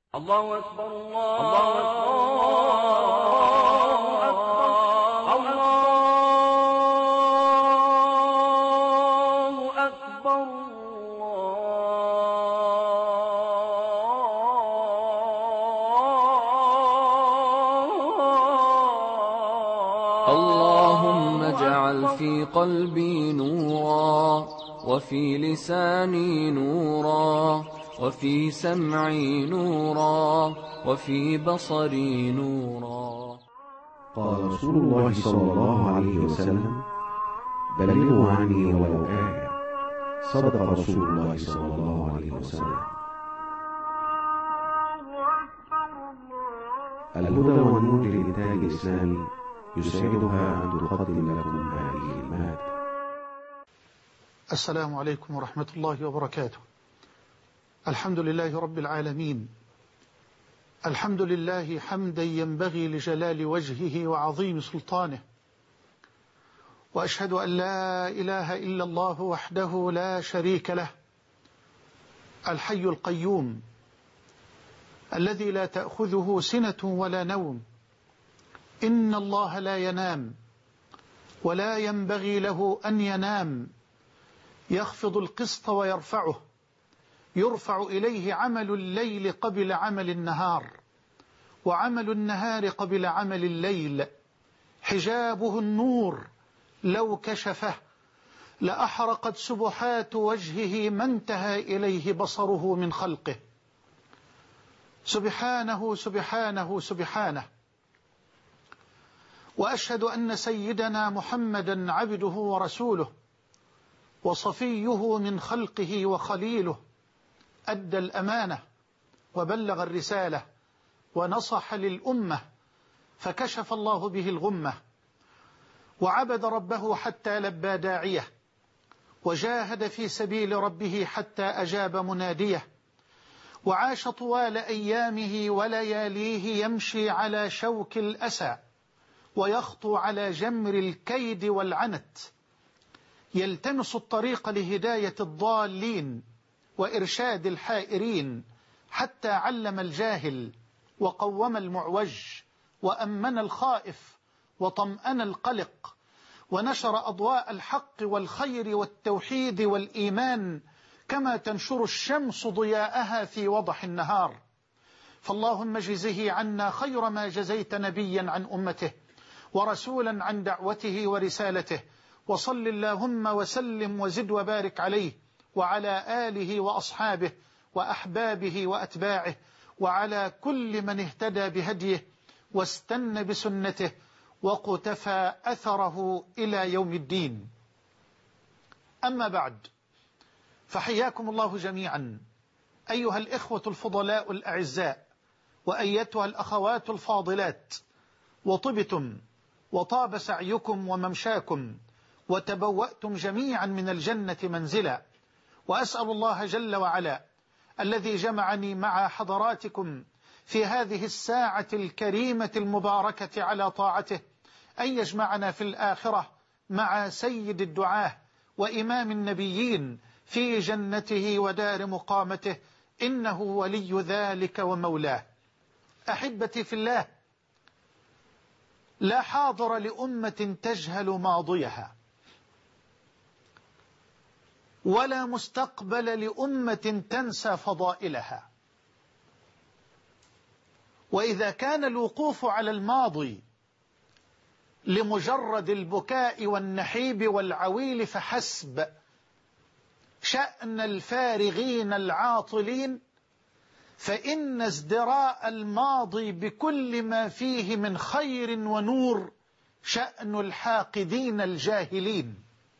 الله أكبر الله أكبر الله أكبر اللهم اجعل في قلبي نورا، وفي لساني نورا، وفي سمعي نورا، وفي بصري نورا. قال رسول الله صلى الله عليه وسلم: بلغوا عني ولو آية. صدق رسول الله صلى الله عليه وسلم. الهدى والنور للإنتاج الإسلامي يسعدها أن تقدم لكم هذه المادة. السلام عليكم ورحمة الله وبركاته. الحمد لله رب العالمين، الحمد لله حمدا ينبغي لجلال وجهه وعظيم سلطانه، وأشهد أن لا إله إلا الله وحده لا شريك له، الحي القيوم الذي لا تأخذه سنة ولا نوم، إن الله لا ينام ولا ينبغي له أن ينام، يخفض القسط ويرفعه، يرفع إليه عمل الليل قبل عمل النهار، وعمل النهار قبل عمل الليل، حجابه النور لو كشفه لأحرقت سبحات وجهه ما انتهى إليه بصره من خلقه. سبحانه سبحانه سبحانه. وأشهد أن سيدنا محمدا عبده ورسوله وصفيه من خلقه وخليله، أدى الأمانة وبلغ الرسالة ونصح للأمة، فكشف الله به الغمة، وعبد ربه حتى لبى داعيه، وجاهد في سبيل ربه حتى أجاب مناديه، وعاش طوال أيامه ولياليه يمشي على شوك الأسى، ويخطو على جمر الكيد والعنت، يلتمس الطريق لهداية الضالين وإرشاد الحائرين، حتى علم الجاهل وقوم المعوج وأمن الخائف وطمأن القلق، ونشر أضواء الحق والخير والتوحيد والإيمان كما تنشر الشمس ضياءها في وضح النهار. فاللهم اجزه عنا خير ما جزيت نبيا عن أمته ورسولا عن دعوته ورسالته، وصل اللهم وسلم وزد وبارك عليه وعلى آله وأصحابه وأحبابه وأتباعه، وعلى كل من اهتدى بهديه واستنى بسنته وقتفى أثره إلى يوم الدين. أما بعد، فحياكم الله جميعا أيها الإخوة الفضلاء الأعزاء، وأيتها الأخوات الفاضلات، وطبتم وطاب سعيكم وممشاكم، وتبوأتم جميعا من الجنة منزلا. وأسأل الله جل وعلا الذي جمعني مع حضراتكم في هذه الساعة الكريمة المباركة على طاعته أن يجمعنا في الآخرة مع سيد الدعاة وإمام النبيين في جنته ودار مقامته، إنه ولي ذلك ومولاه. أحبتي في الله، لا حاضر لأمة تجهل ماضيها، ولا مستقبل لأمة تنسى فضائلها. وإذا كان الوقوف على الماضي لمجرد البكاء والنحيب والعويل فحسب، شأن الفارغين العاطلين، فإن ازدراء الماضي بكل ما فيه من خير ونور شأن الحاقدين الجاهلين.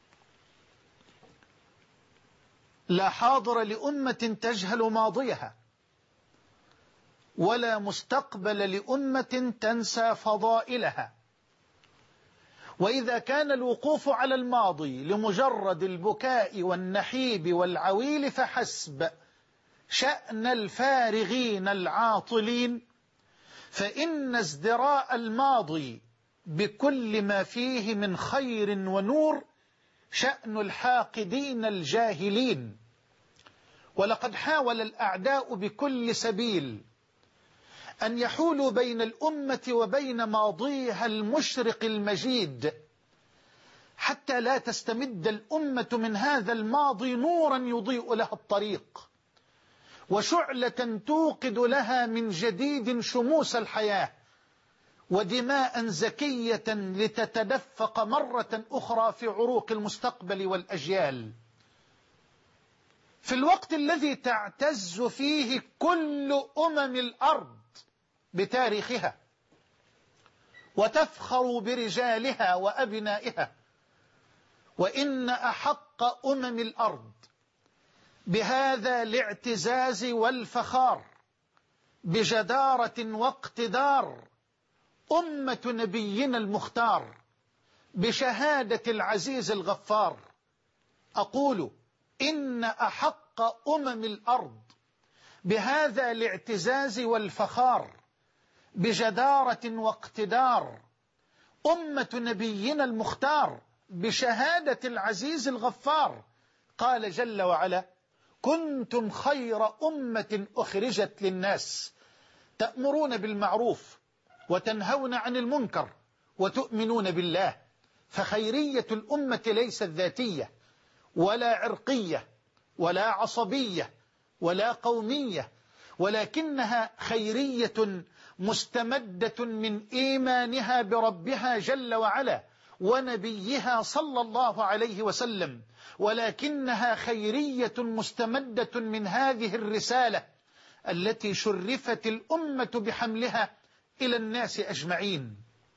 لا حاضر لأمة تجهل ماضيها، ولا مستقبل لأمة تنسى فضائلها. وإذا كان الوقوف على الماضي لمجرد البكاء والنحيب والعويل فحسب، شأن الفارغين العاطلين، فإن ازدراء الماضي بكل ما فيه من خير ونور شأن الحاقدين الجاهلين. ولقد حاول الأعداء بكل سبيل أن يحولوا بين الأمة وبين ماضيها المشرق المجيد، حتى لا تستمد الأمة من هذا الماضي نورا يضيء لها الطريق، وشعلة توقد لها من جديد شموس الحياة، ودماء زكية لتتدفق مرة أخرى في عروق المستقبل والأجيال. في الوقت الذي تعتز فيه كل الأرض بتاريخها وتفخر برجالها وأبنائها، وإن أحق الأرض بهذا الاعتزاز والفخار بجدارة واقتدار أمة نبينا المختار بشهادة العزيز الغفار. أقول إن أحق الأرض بهذا الاعتزاز والفخار بجدارة واقتدار أمة نبينا المختار بشهادة العزيز الغفار. قال جل وعلا: كنتم خير أمة أخرجت للناس تأمرون بالمعروف وتنهون عن المنكر وتؤمنون بالله. فخيرية الأمة ليست ذاتية ولا عرقية ولا عصبية ولا قومية، ولكنها خيرية مستمدة من إيمانها بربها جل وعلا ونبيها صلى الله عليه وسلم، ولكنها خيرية مستمدة من هذه الرسالة التي شرفت الأمة بحملها إلى الناس أجمعين.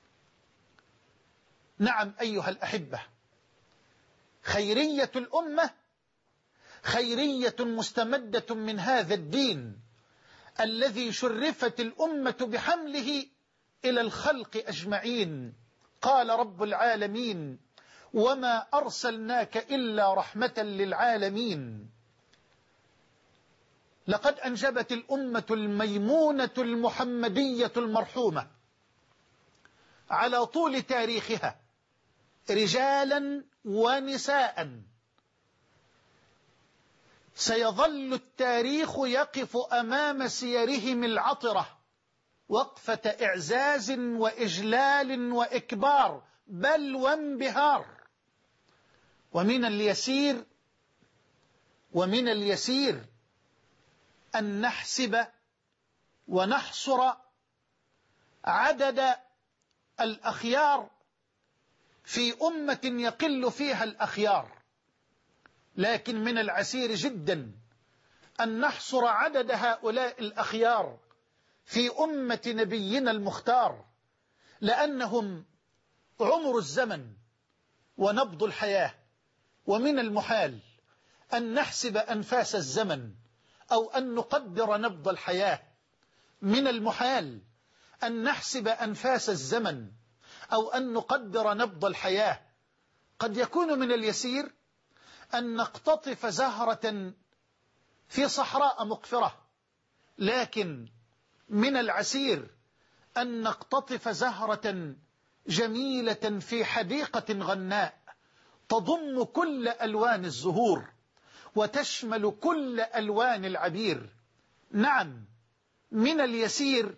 نعم أيها الأحبة، خيرية الأمة خيرية مستمدة من هذا الدين الذي شرفت الأمة بحمله إلى الخلق أجمعين. قال رب العالمين: وما أرسلناك إلا رحمة للعالمين. لقد أنجبت الأمة الميمونة المحمدية المرحومة على طول تاريخها رجالا ونساء سيظل التاريخ يقف أمام سيرهم العطرة وقفة إعزاز وإجلال وإكبار بل وانبهار. ومن اليسير أن نحسب ونحصر عدد الأخيار في أمة يقل فيها الأخيار، لكن من العسير جدا أن نحصر عدد هؤلاء الأخيار في أمة نبينا المختار، لأنهم عمر الزمن ونبض الحياة. ومن المحال أن نحسب أنفاس الزمن أو أن نقدر نبض الحياة. من المحال أن نحسب أنفاس الزمن أو أن نقدر نبض الحياة. قد يكون من اليسير أن نقتطف زهرة في صحراء مقفرة، لكن من العسير أن نقتطف زهرة جميلة في حديقة غناء تضم كل ألوان الزهور وتشمل كل ألوان العبير. نعم، من اليسير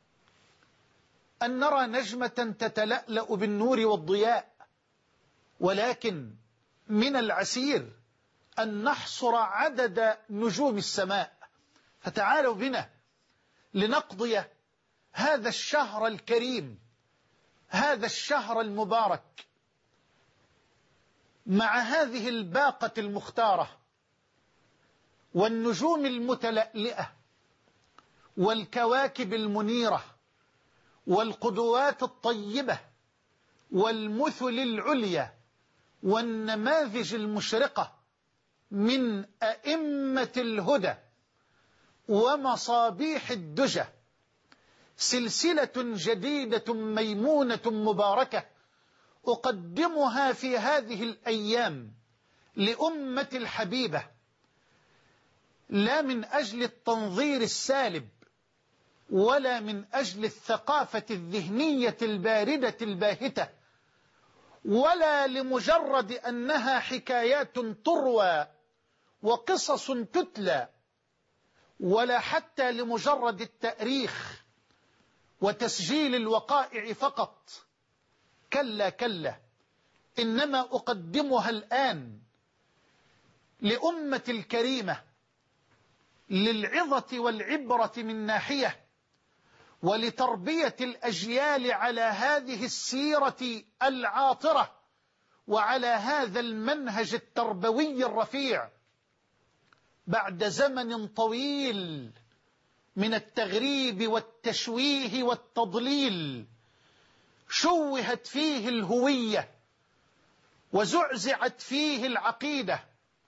أن نرى نجمة تتلألأ بالنور والضياء، ولكن من العسير أن نحصر عدد نجوم السماء. فتعالوا بنا لنقضي هذا الشهر الكريم، هذا الشهر المبارك، مع هذه الباقة المختارة والنجوم المتلألئة والكواكب المنيرة والقدوات الطيبة والمثل العليا والنماذج المشرقة من أئمة الهدى ومصابيح الدجى. سلسلة جديدة ميمونة مباركة أقدمها في هذه الأيام لأمة الحبيبة، لا من أجل التنظير السالب ولا من أجل الثقافة الذهنية الباردة الباهتة، ولا لمجرد أنها حكايات تروى وقصص تتلى، ولا حتى لمجرد التأريخ وتسجيل الوقائع فقط. كلا كلا، إنما أقدمها الآن لأمة الكريمة للعظة والعبرة من ناحية، ولتربية الأجيال على هذه السيرة العاطرة وعلى هذا المنهج التربوي الرفيع، بعد زمن طويل من التغريب والتشويه والتضليل، شوهت فيه الهوية، وزعزعت فيه العقيدة،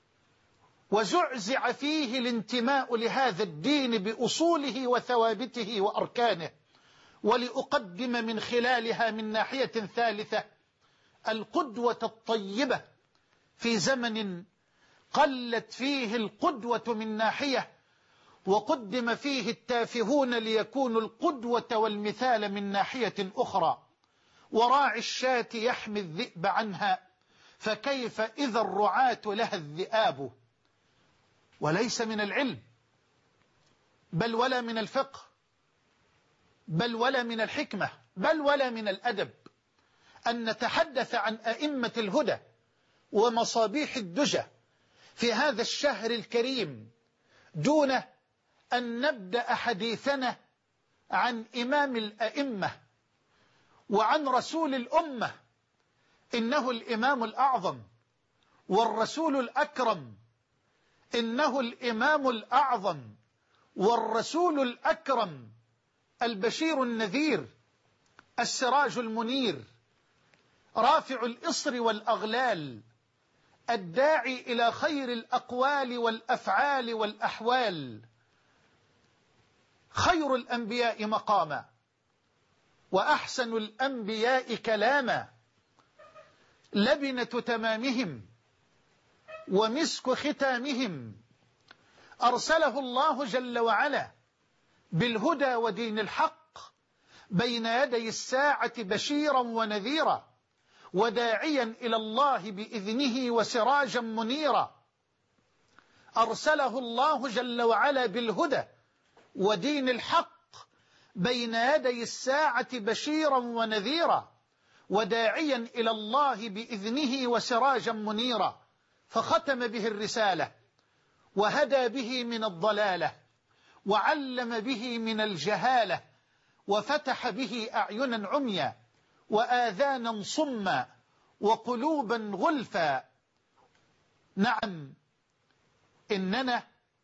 وزعزع فيه الانتماء لهذا الدين بأصوله وثوابته وأركانه. ولأقدم من خلالها من ناحية ثالثة القدوة الطيبة في زمن قلت فيه القدوة من ناحية، وقدم فيه التافهون ليكونوا القدوة والمثال من ناحية أخرى. وراعي الشاة يحمي الذئب عنها، فكيف إذا الرعاة لها الذئاب. وليس من العلم، بل ولا من الفقه، بل ولا من الحكمة، بل ولا من الأدب أن نتحدث عن أئمة الهدى ومصابيح الدجى في هذا الشهر الكريم دون أن نبدأ حديثنا عن إمام الأئمة وعن رسول الأمة. إنه الإمام الأعظم والرسول الأكرم، إنه الإمام الأعظم والرسول الأكرم، البشير النذير، السراج المنير، رافع الإصر والأغلال، الداعي إلى خير الأقوال والأفعال والأحوال، خير الأنبياء مقاما وأحسن الأنبياء كلاما، لبنة تمامهم ومسك ختامهم، أرسله الله جل وعلا بالهدى ودين الحق بين يدي الساعة بشيرا ونذيرا، وداعيا إلى الله بإذنه وسراجا منيرا. أرسله الله جل وعلا بالهدى ودين الحق بين يدي الساعة بشيرا ونذيرا، وداعيا إلى الله بإذنه وسراجا منيرا، فختم به الرسالة، وهدى به من الضلالة، وعلم به من الجهالة، وفتح به أعينا عميا وآذانا صما وقلوبا غلفا. نعم، إننا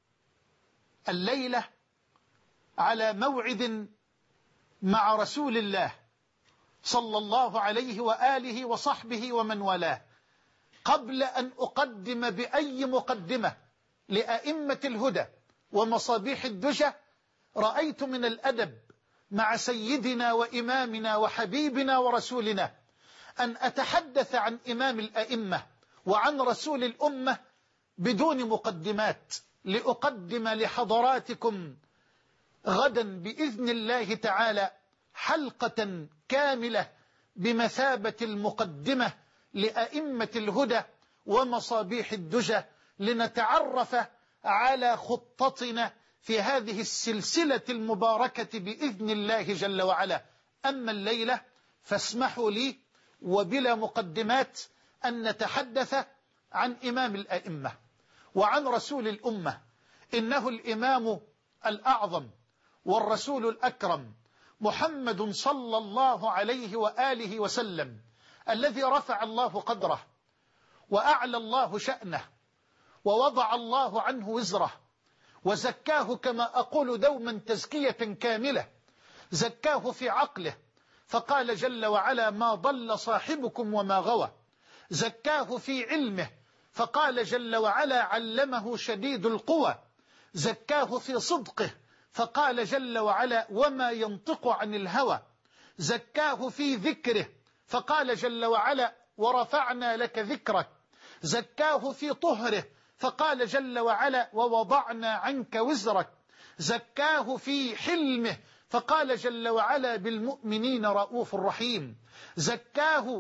الليلة على موعد مع رسول الله صلى الله عليه وآله وصحبه ومن والاه. قبل أن أقدم بأي مقدمة لأئمة الهدى ومصابيح الدجى، رأيت من الأدب مع سيدنا وإمامنا وحبيبنا ورسولنا أن أتحدث عن إمام الأئمة وعن رسول الأمة بدون مقدمات، لأقدم لحضراتكم غدا بإذن الله تعالى حلقة كاملة بمثابة المقدمة لأئمة الهدى ومصابيح الدجى، لنتعرف على خطتنا في هذه السلسلة المباركة بإذن الله جل وعلا. أما الليلة فاسمحوا لي وبلا مقدمات أن نتحدث عن إمام الأئمة وعن رسول الأمة. إنه الإمام الأعظم والرسول الأكرم محمد صلى الله عليه وآله وسلم، الذي رفع الله قدره وأعلى الله شأنه ووضع الله عنه وزره، وزكاه كما أقول دوما تزكية كاملة. زكاه في عقله فقال جل وعلا: ما ضل صاحبكم وما غوى. زكاه في علمه فقال جل وعلا: علمه شديد القوى. زكاه في صدقه فقال جل وعلا: وما ينطق عن الهوى. زكاه في ذكره فقال جل وعلا: ورفعنا لك ذكرك. زكاه في طهره فقال جل وعلا: ووضعنا عنك وزرك. زكاه في حلمه فقال جل وعلا: بالمؤمنين رؤوف رحيم. زكاه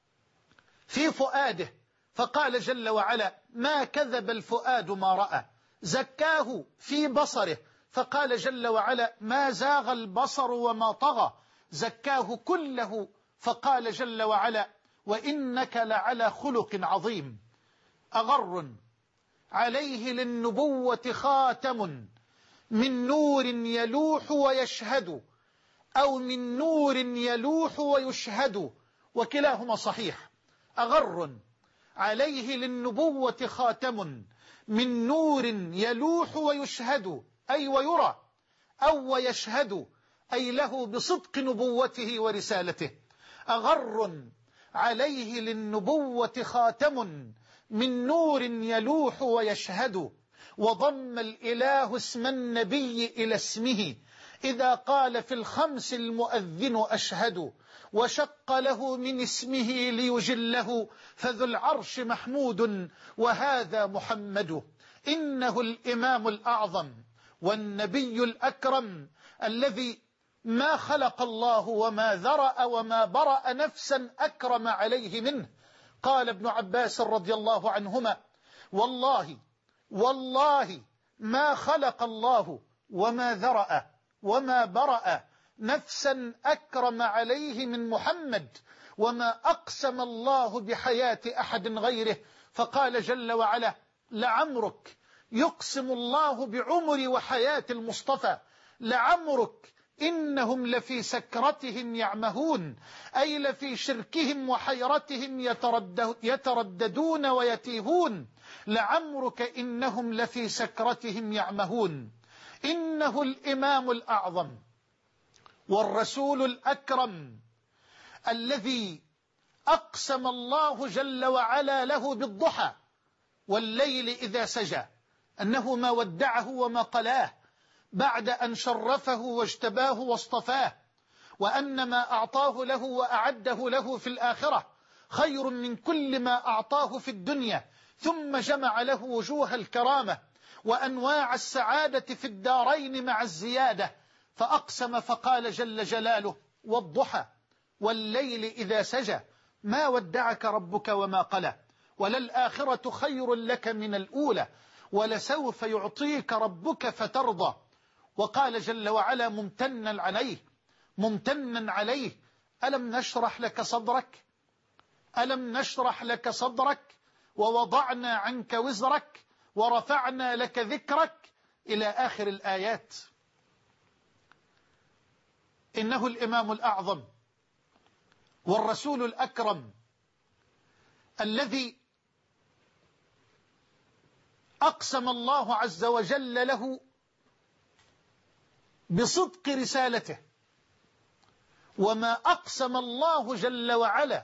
في فؤاده فقال جل وعلا: ما كذب الفؤاد ما رأى. زكاه في بصره فقال جل وعلا: ما زاغ البصر وما طغى، زكاه كله. فقال جل وعلا: وإنك لعلى خلق عظيم. أغر عليه للنبوة خاتم من نور يلوح ويشهد، أو من نور يلوح ويشهد، وكلاهما صحيح. أغر عليه للنبوة خاتم من نور يلوح ويشهد، أي ويرى، أو ويشهد، أي له بصدق نبوته ورسالته. أغر عليه للنبوة خاتم من نور يلوح ويشهد، وضم الإله اسم النبي إلى اسمه إذا قال في الخمس المؤذن أشهد، وشق له من اسمه ليجله، فذو العرش محمود وهذا محمد. إنه الإمام الأعظم والنبي الأكرم الذي ما خلق الله وما ذرأ وما برأ نفسا أكرم عليه منه. قال ابن عباس رضي الله عنهما: والله ما خلق الله وما ذرأ وما برأ نفسا أكرم عليه من محمد، وما أقسم الله بحياة أحد غيره. فقال جل وعلا: لعمرك، يقسم الله بعمر وحياة المصطفى، لعمرك إنهم لفي سكرتهم يعمهون، أي لفي شركهم وحيرتهم يترددون ويتيهون. لعمرك إنهم لفي سكرتهم يعمهون. إنه الإمام الأعظم والرسول الأكرم الذي أقسم الله جل وعلا له بالضحى والليل إذا سجى أنه ما ودعه وما قلاه، بعد أن شرفه واجتباه واصطفاه، وأن ما أعطاه له وأعده له في الآخرة خير من كل ما أعطاه في الدنيا، ثم جمع له وجوه الكرامة وأنواع السعادة في الدارين مع الزيادة. فأقسم فقال جل جلاله: والضحى والليل إذا سجى ما ودعك ربك وما قلى، وللآخرة خير لك من الأولى، ولسوف يعطيك ربك فترضى. وقال جل وعلا ممتنا عليه: ألم نشرح لك صدرك، ألم نشرح لك صدرك ووضعنا عنك وزرك ورفعنا لك ذكرك، إلى آخر الآيات. إنه الإمام الأعظم والرسول الأكرم الذي أقسم الله عز وجل له بصدق رسالته، وما أقسم الله جل وعلا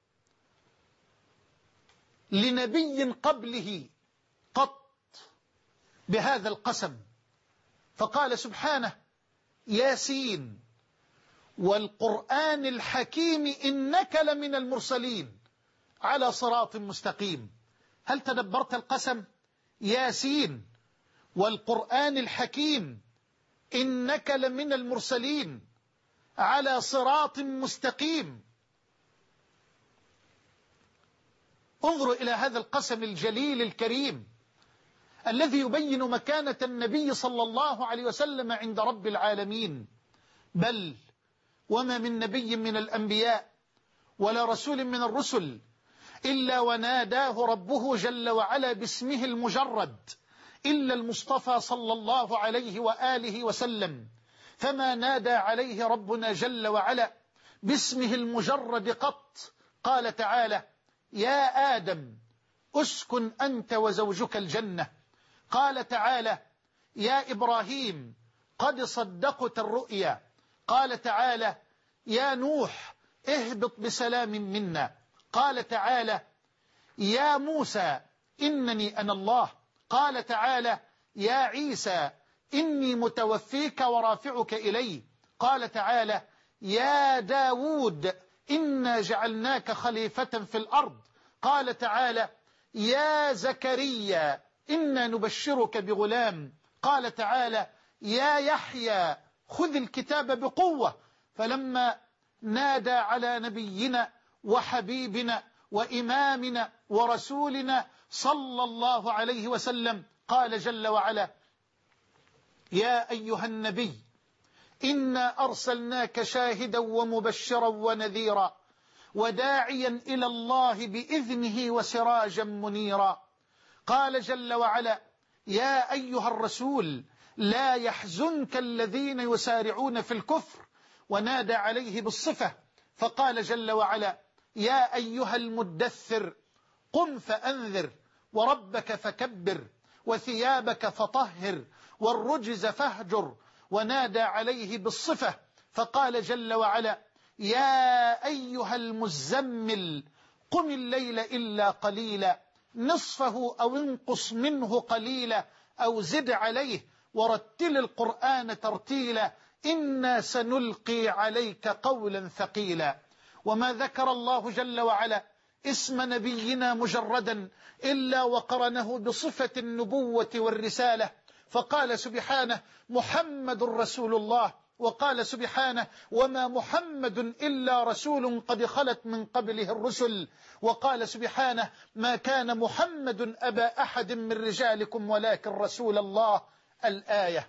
لنبي قبله قط بهذا القسم. فقال سبحانه: ياسين والقرآن الحكيم إنك لمن المرسلين على صراط مستقيم. هل تدبرت القسم؟ ياسين والقرآن الحكيم إنك لمن المرسلين على صراط مستقيم. انظروا إلى هذا القسم الجليل الكريم الذي يبين مكانة النبي صلى الله عليه وسلم عند رب العالمين. بل وما من نبي من الأنبياء ولا رسول من الرسل إلا وناداه ربه جل وعلا باسمه المجرد، إلا المصطفى صلى الله عليه وآله وسلم، فما نادى عليه ربنا جل وعلا باسمه المجرد قط. قال تعالى: يا آدم أسكن أنت وزوجك الجنة. قال تعالى: يا إبراهيم قد صدقت الرؤيا. قال تعالى: يا نوح اهبط بسلام منا. قال تعالى: يا موسى إنني أنا الله. قال تعالى: يا عيسى إني متوفيك ورافعك إلي. قال تعالى: يا داود إنا جعلناك خليفة في الأرض. قال تعالى: يا زكريا إنا نبشرك بغلام. قال تعالى: يا يحيى خذ الكتاب بقوة. فلما نادى على نبينا وحبيبنا وإمامنا ورسولنا صلى الله عليه وسلم قال جل وعلا: يا أيها النبي إنا أرسلناك شاهدا ومبشرا ونذيرا وداعيا إلى الله بإذنه وسراجا منيرا. قال جل وعلا يا أيها الرسول لا يحزنك الذين يسارعون في الكفر، ونادى عليه بالصفة فقال جل وعلا يا أيها المدثر قم فأنذر وربك فكبر وثيابك فطهر والرجز فاهجر، ونادى عليه بالصفة فقال جل وعلا يا أيها المزمل قم الليل إلا قليلا نصفه أو انقص منه قليلا أو زد عليه ورتل القرآن ترتيلا إنا سنلقي عليك قولا ثقيلا. وما ذكر الله جل وعلا اسم نبينا مجردا إلا وقرنه بصفة النبوة والرسالة، فقال سبحانه محمد رسول الله، وقال سبحانه وما محمد إلا رسول قد خلت من قبله الرسل، وقال سبحانه ما كان محمد أبا أحد من رجالكم ولكن رسول الله. الآية.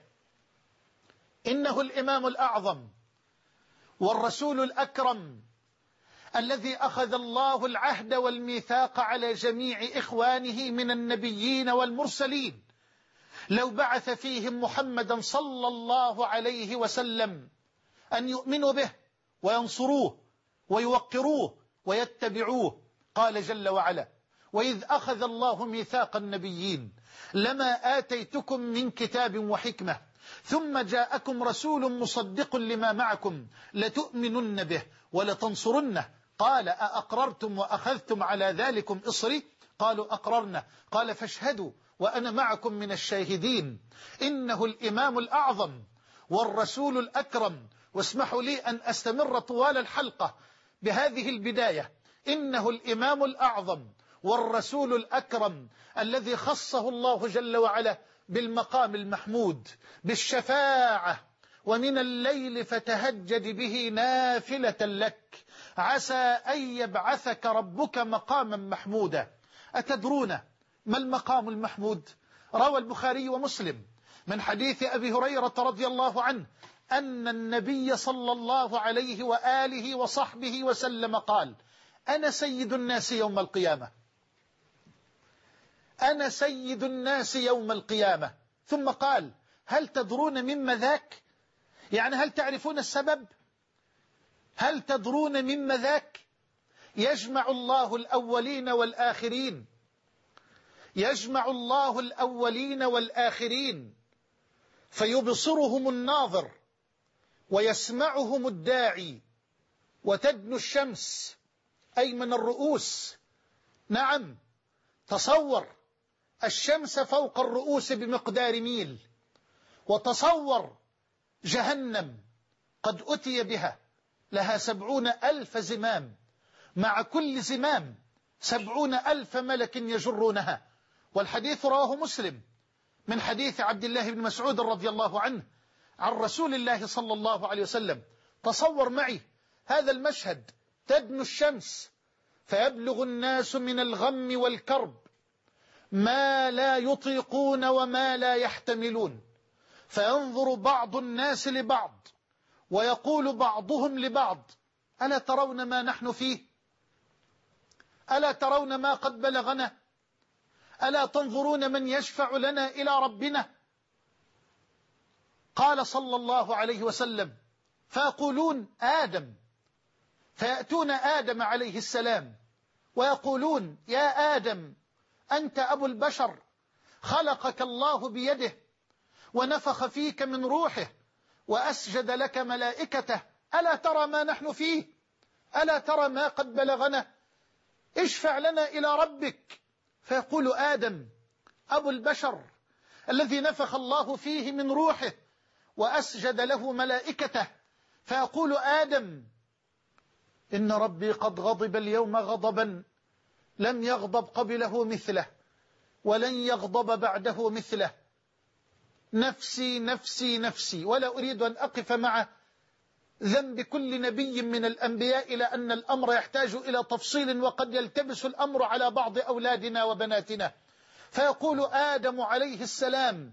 إنه الإمام الأعظم والرسول الأكرم الذي أخذ الله العهد والميثاق على جميع إخوانه من النبيين والمرسلين لو بعث فيهم محمدا صلى الله عليه وسلم أن يؤمنوا به وينصروه ويوقروه ويتبعوه. قال جل وعلا وإذ أخذ الله ميثاق النبيين لما آتيتكم من كتاب وحكمة ثم جاءكم رسول مصدق لما معكم لتؤمنن به ولتنصرنه قال أأقررتم وأخذتم على ذلكم إصري قالوا أقررنا قال فاشهدوا وأنا معكم من الشاهدين. إنه الإمام الأعظم والرسول الأكرم. واسمحوا لي أن أستمر طوال الحلقة بهذه البداية. إنه الإمام الأعظم والرسول الأكرم الذي خصه الله جل وعلا بالمقام المحمود بالشفاعة ومن الليل فتهجد به نافلة لك عسى أن يبعثك ربك مقاما محمودا. أتدرون ما المقام المحمود؟ روى البخاري ومسلم من حديث أبي هريرة رضي الله عنه أن النبي صلى الله عليه وآله وصحبه وسلم قال أنا سيد الناس يوم القيامة، أنا سيد الناس يوم القيامة. ثم قال هل تدرون مما ذاك؟ يعني هل تعرفون السبب؟ هل تدرون مما ذاك؟ يجمع الله الأولين والآخرين، يجمع الله الأولين والآخرين فيبصرهم الناظر ويسمعهم الداعي وتدنو الشمس أي من الرؤوس. نعم، تصور الشمس فوق الرؤوس بمقدار ميل، وتصور جهنم قد أتي بها لها 70,000 زمام، مع كل زمام 70,000 ملك يجرونها. والحديث رواه مسلم من حديث عبد الله بن مسعود رضي الله عنه عن رسول الله صلى الله عليه وسلم. تصور معي هذا المشهد، تدنو الشمس فيبلغ الناس من الغم والكرب ما لا يطيقون وما لا يحتملون، فينظر بعض الناس لبعض ويقول بعضهم لبعض ألا ترون ما نحن فيه؟ ألا ترون ما قد بلغنا؟ ألا تنظرون من يشفع لنا إلى ربنا؟ قال صلى الله عليه وسلم فيقولون آدم، فيأتون آدم عليه السلام ويقولون يا آدم أنت أبو البشر، خلقك الله بيده ونفخ فيك من روحه وأسجد لك ملائكته، ألا ترى ما نحن فيه؟ ألا ترى ما قد بلغنا؟ اشفع لنا إلى ربك. فيقول آدم أبو البشر الذي نفخ الله فيه من روحه وأسجد له ملائكته، فيقول آدم إن ربي قد غضب اليوم غضبا لم يغضب قبله مثله ولن يغضب بعده مثله، نفسي نفسي نفسي. ولا أريد أن أقف مع ذنب كل نبي من الأنبياء إلى أن الأمر يحتاج إلى تفصيل وقد يلتبس الأمر على بعض أولادنا وبناتنا. فيقول آدم عليه السلام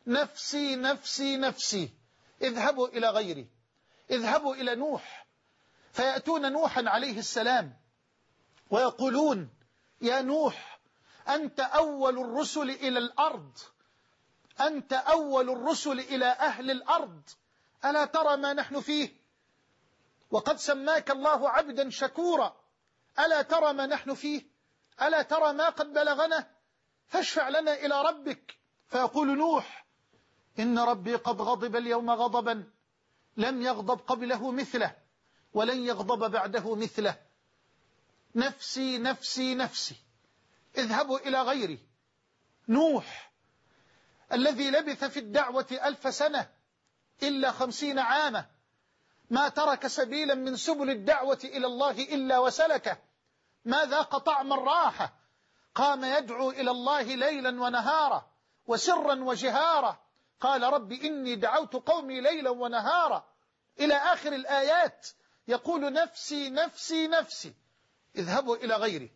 نفسي نفسي نفسي، اذهبوا إلى غيري، اذهبوا إلى نوح. فيأتون نوحا عليه السلام ويقولون يا نوح أنت أول الرسل إلى الأرض، أنت أول الرسل إلى أهل الأرض، ألا ترى ما نحن فيه؟ وقد سماك الله عبدا شكورا، ألا ترى ما نحن فيه؟ ألا ترى ما قد بلغنا؟ فاشفع لنا إلى ربك. فيقول نوح إن ربي قد غضب اليوم غضبا لم يغضب قبله مثله ولن يغضب بعده مثله، نفسي نفسي نفسي، اذهبوا إلى غيري. نوح الذي لبث في الدعوة 1000 سنة إلا 50 عاما، ما ترك سبيلا من سبل الدعوة إلى الله إلا وسلكه، ما ذاق طعم الراحة، قام يدعو إلى الله ليلا ونهارا وسرا وجهارا، قال رب إني دعوت قومي ليلا ونهارا، إلى آخر الآيات يقول نفسي نفسي نفسي، اذهبوا إلى غيري.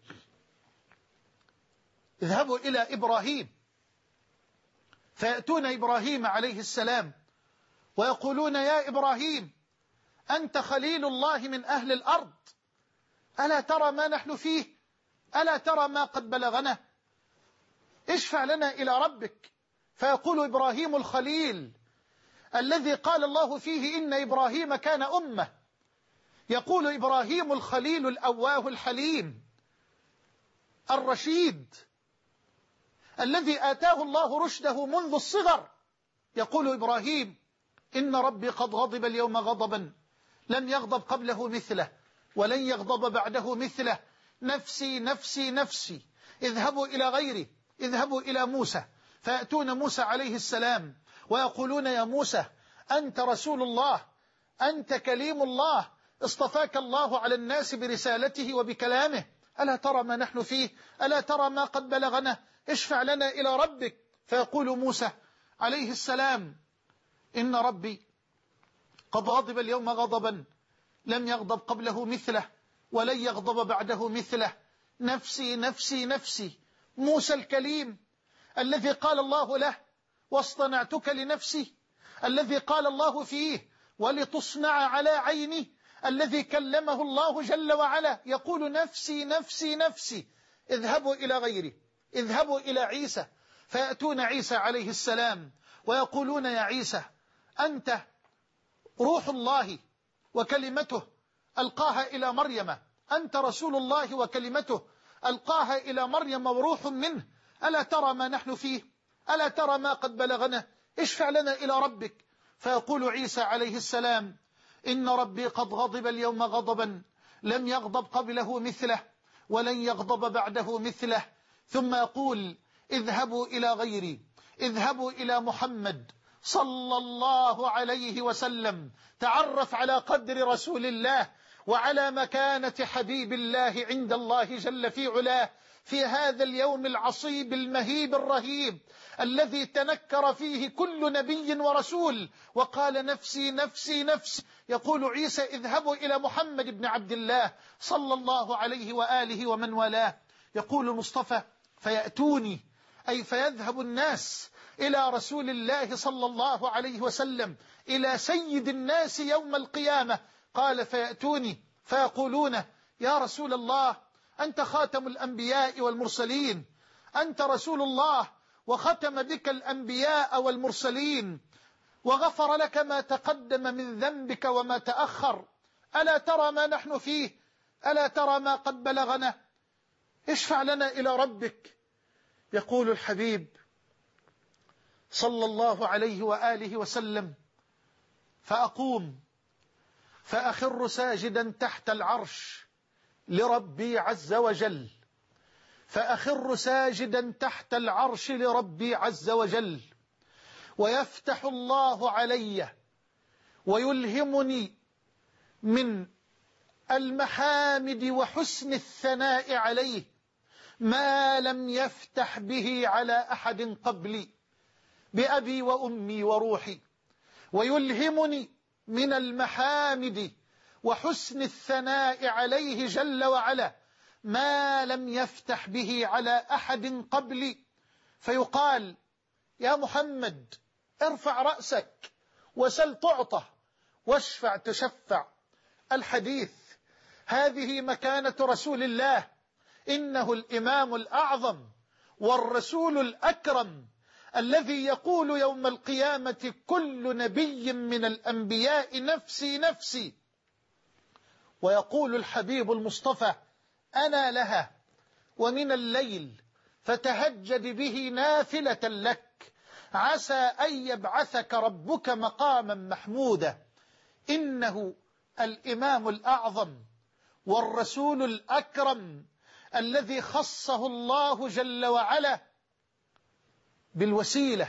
اذهبوا إلى إبراهيم، فيأتون إبراهيم عليه السلام ويقولون يا إبراهيم أنت خليل الله من أهل الأرض، ألا ترى ما نحن فيه؟ ألا ترى ما قد بلغنا؟ اشفع لنا إلى ربك. فيقول إبراهيم الخليل الذي قال الله فيه إن إبراهيم كان أمة، يقول إبراهيم الخليل الأواه الحليم الرشيد الذي آتاه الله رشده منذ الصغر، يقول إبراهيم إن ربي قد غضب اليوم غضبا لم يغضب قبله مثله ولن يغضب بعده مثله، نفسي نفسي نفسي، اذهبوا إلى غيري. اذهبوا إلى موسى، فيأتون موسى عليه السلام ويقولون يا موسى أنت رسول الله، أنت كليم الله، اصطفاك الله على الناس برسالته وبكلامه، ألا ترى ما نحن فيه؟ ألا ترى ما قد بلغنا؟ اشفع لنا إلى ربك. فيقول موسى عليه السلام إن ربي قد غضب اليوم غضبا لم يغضب قبله مثله ولن يغضب بعده مثله، نفسي نفسي نفسي. موسى الكليم الذي قال الله له واصطنعتك لنفسي، الذي قال الله فيه ولتصنع على عيني، الذي كلمه الله جل وعلا، يقول نفسي نفسي نفسي، اذهبوا إلى غيري. اذهبوا إلى عيسى، فيأتون عيسى عليه السلام ويقولون يا عيسى أنت روح الله وكلمته ألقاها إلى مريم، أنت رسول الله وكلمته ألقاها إلى مريم وروح منه، ألا ترى ما نحن فيه؟ ألا ترى ما قد بلغنا؟ اشفع لنا إلى ربك. فيقول عيسى عليه السلام إن ربي قد غضب اليوم غضبا لم يغضب قبله مثله ولن يغضب بعده مثله، ثم يقول اذهبوا إلى غيري، اذهبوا إلى محمد صلى الله عليه وسلم، تعرف على قدر رسول الله وعلى مكانة حبيب الله عند الله جل في علاه في هذا اليوم العصيب المهيب الرهيب الذي تنكر فيه كل نبي ورسول وقال نفسي نفسي نفسي. يقول عيسى اذهبوا إلى محمد بن عبد الله صلى الله عليه وآله ومن والاه. يقول المصطفى فيأتوني، أي فيذهب الناس إلى رسول الله صلى الله عليه وسلم، إلى سيد الناس يوم القيامة. قال فيأتوني فيقولون يا رسول الله أنت خاتم الأنبياء والمرسلين، أنت رسول الله وختم بك الأنبياء والمرسلين وغفر لك ما تقدم من ذنبك وما تأخر، ألا ترى ما نحن فيه؟ ألا ترى ما قد بلغنا؟ اشفع لنا إلى ربك. يقول الحبيب صلى الله عليه وآله وسلم فأقوم فأخر ساجدا تحت العرش لربي عز وجل، فأخر ساجدا تحت العرش لربي عز وجل، ويفتح الله علي ويلهمني من المحامد وحسن الثناء عليه ما لم يفتح به على أحد قبلي بأبي وأمي وروحي، ويلهمني من المحامد وحسن الثناء عليه جل وعلا ما لم يفتح به على أحد قبلي، فيقال يا محمد ارفع رأسك وسل تعطى واشفع تشفع. الحديث: هذه مكانة رسول الله، إنه الإمام الأعظم والرسول الأكرم الذي يقول يوم القيامة: كل نبي من الأنبياء نفسي نفسي. ويقول الحبيب المصطفى: أنا لها، ومن الليل فتهجد به نافلة لك عسى أن يبعثك ربك مقاما محمودا. إنه الإمام الأعظم والرسول الأكرم الذي خصه الله جل وعلا بالوسيلة.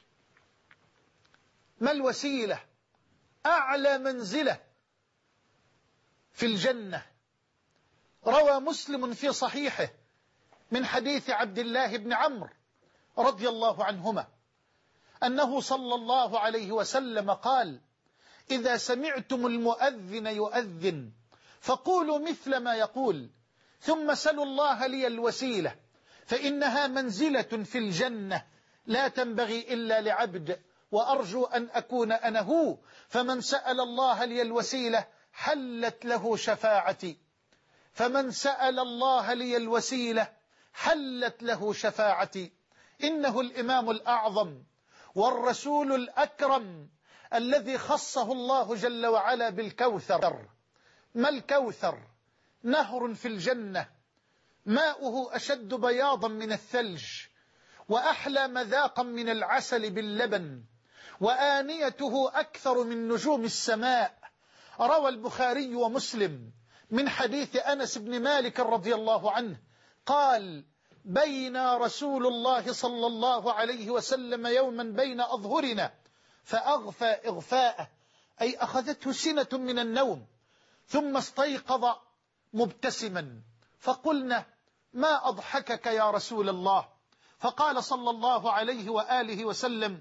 ما الوسيلة؟ أعلى منزلة في الجنة. روى مسلم في صحيحه من حديث عبد الله بن عمرو رضي الله عنهما أنه صلى الله عليه وسلم قال: إذا سمعتم المؤذن يؤذن فقولوا مثل ما يقول، ثم سلوا الله لي الوسيلة، فإنها منزلة في الجنة لا تنبغي إلا لعبد، وأرجو أن أكون أنا هو، فمن سأل الله لي الوسيلة حلت له شفاعتي. فمن سأل الله لي الوسيلة حلت له شفاعتي. إنه الإمام الأعظم والرسول الأكرم الذي خصه الله جل وعلا بالكوثر. ما الكوثر؟ نهر في الجنة ماؤه أشد بياضا من الثلج، وأحلى مذاقا من العسل باللبن، وآنيته أكثر من نجوم السماء. روى البخاري ومسلم من حديث أنس بن مالك رضي الله عنه قال: بين رسول الله صلى الله عليه وسلم يوما بين أظهرنا فأغفى إغفاءه، أي أخذته سنة من النوم، ثم استيقظ مبتسما، فقلنا: ما أضحكك يا رسول الله؟ فقال صلى الله عليه وآله وسلم: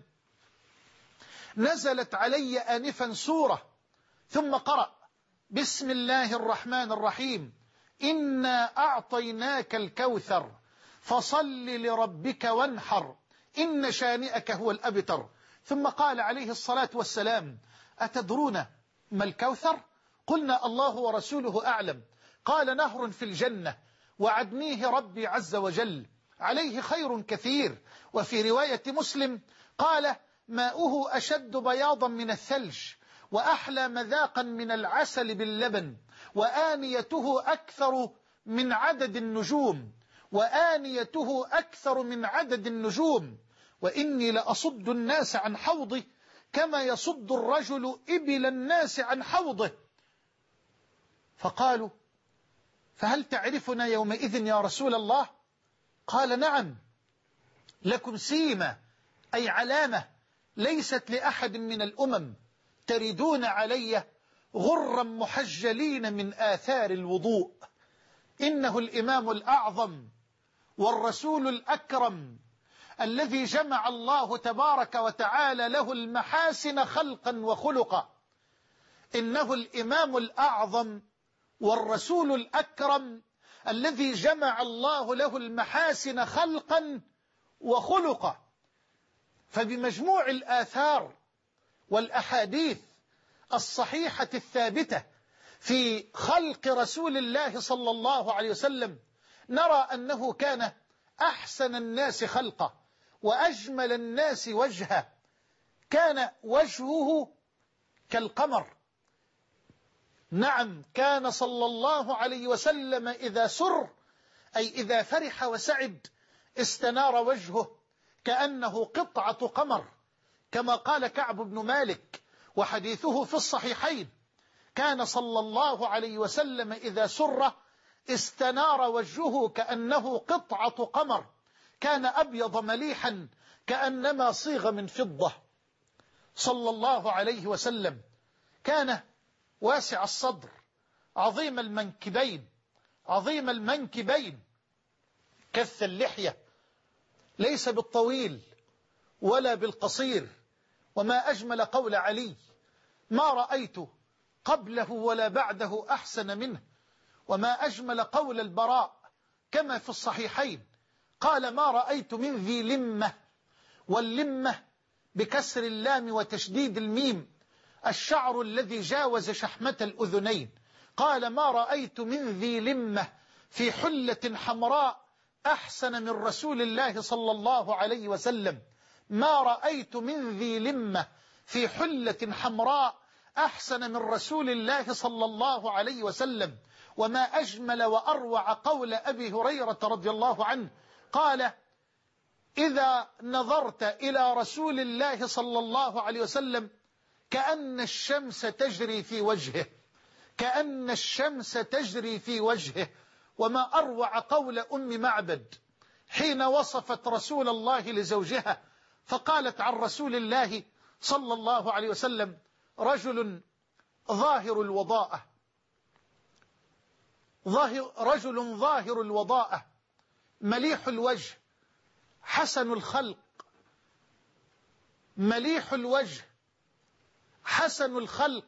نزلت علي آنفا سورة، ثم قرأ: بسم الله الرحمن الرحيم، إنا أعطيناك الكوثر فصل لربك وانحر إن شانئك هو الأبتر. ثم قال عليه الصلاة والسلام: أتدرون ما الكوثر؟ قلنا: الله ورسوله أعلم. قال: نهر في الجنة وعدنيه ربي عز وجل، عليه خير كثير. وفي رواية مسلم قال: ماؤه أشد بياضا من الثلج، وأحلى مذاقا من العسل باللبن، وآنيته أكثر من عدد النجوم، وآنيته أكثر من عدد النجوم، وإني لأصد الناس عن حوضي كما يصد الرجل إبل الناس عن حوضه. فقالوا: فهل تعرفنا يومئذ يا رسول الله؟ قال: نعم، لكم سيمة، أي علامة ليست لأحد من الأمم، تردون علي غرا محجلين من آثار الوضوء. إنه الإمام الأعظم والرسول الأكرم الذي جمع الله تبارك وتعالى له المحاسن خلقا وخلقا. إنه الإمام الأعظم والرسول الأكرم الذي جمع الله له المحاسن خلقا وخلقا. فبمجموع الآثار والأحاديث الصحيحة الثابتة في خلق رسول الله صلى الله عليه وسلم نرى أنه كان أحسن الناس خلقا وأجمل الناس وجها. كان وجهه كالقمر. نعم، كان صلى الله عليه وسلم إذا سر، أي إذا فرح وسعد، استنار وجهه كأنه قطعة قمر، كما قال كعب بن مالك وحديثه في الصحيحين: كان صلى الله عليه وسلم إذا سر استنار وجهه كأنه قطعة قمر، كان أبيض مليحا كأنما صيغ من فضة صلى الله عليه وسلم. كان واسع الصدر، عظيم المنكبين، كث اللحية، ليس بالطويل ولا بالقصير. وما أجمل قول علي: ما رأيت قبله ولا بعده أحسن منه. وما أجمل قول البراء كما في الصحيحين، قال: ما رأيت من ذي لمة، واللمة بكسر اللام وتشديد الميم، الشعر الذي جاوز شحمة الأذنين. قال: ما رأيت من ذي لمة في حلة حمراء أحسن من رسول الله صلى الله عليه وسلم. ما رأيت من ذي لمة في حلة حمراء أحسن من رسول الله صلى الله عليه وسلم. وما أجمل وأروع قول أبي هريرة رضي الله عنه، قال: إذا نظرت إلى رسول الله صلى الله عليه وسلم كأن الشمس تجري في وجهه، كأن الشمس تجري في وجهه. وما أروع قول أم معبد حين وصفت رسول الله لزوجها، فقالت عن رسول الله صلى الله عليه وسلم: رجل ظاهر الوضاءة، رجل ظاهر الوضاءة، مليح الوجه، حسن الخلق. مليح الوجه، حسن الخلق.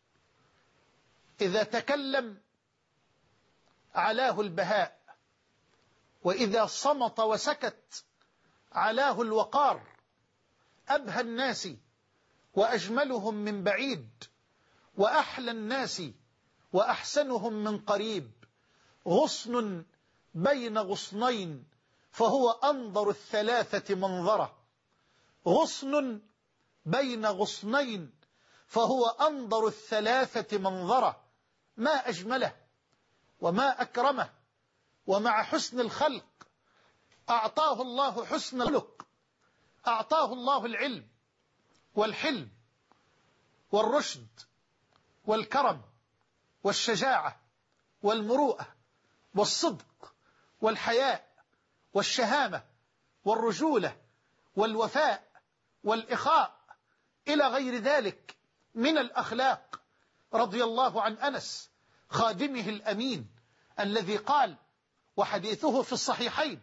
إذا تكلم علاه البهاء، وإذا صمت وسكت علاه الوقار. أبهى الناس وأجملهم من بعيد، وأحلى الناس وأحسنهم من قريب. غصن بين غصنين فهو أنظر الثلاثة منظرة. غصن بين غصنين فهو أنظر الثلاثة منظرة. ما أجمله وما أكرمه. ومع حسن الخلق أعطاه الله حسن الخلق، أعطاه الله العلم والحلم والرشد والكرم والشجاعة والمروءة والصدق والحياء والشهامة والرجولة والوفاء والإخاء إلى غير ذلك من الأخلاق. رضي الله عن أنس خادمه الأمين الذي قال، وحديثه في الصحيحين: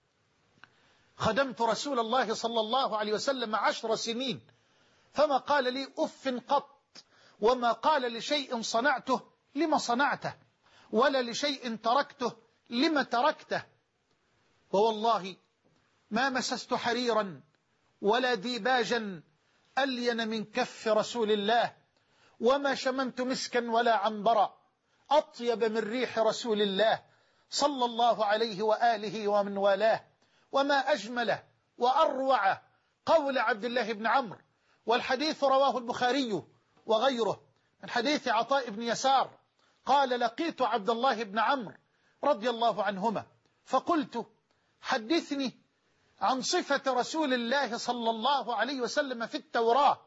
خدمت رسول الله صلى الله عليه وسلم 10 سنين فما قال لي أف قط، وما قال لشيء صنعته لما صنعته، ولا لشيء تركته لما تركته. ووالله ما مسست حريرا ولا ديباجا ألين من كف رسول الله، وما شممت مسكا ولا عنبرا أطيب من ريح رسول الله صلى الله عليه وآله ومن والاه. وما أجمل وأروع قول عبد الله بن عمرو، والحديث رواه البخاري وغيره من حديث عطاء بن يسار، قال: لقيت عبد الله بن عمرو رضي الله عنهما فقلت: حدثني عن صفة رسول الله صلى الله عليه وسلم في التوراة.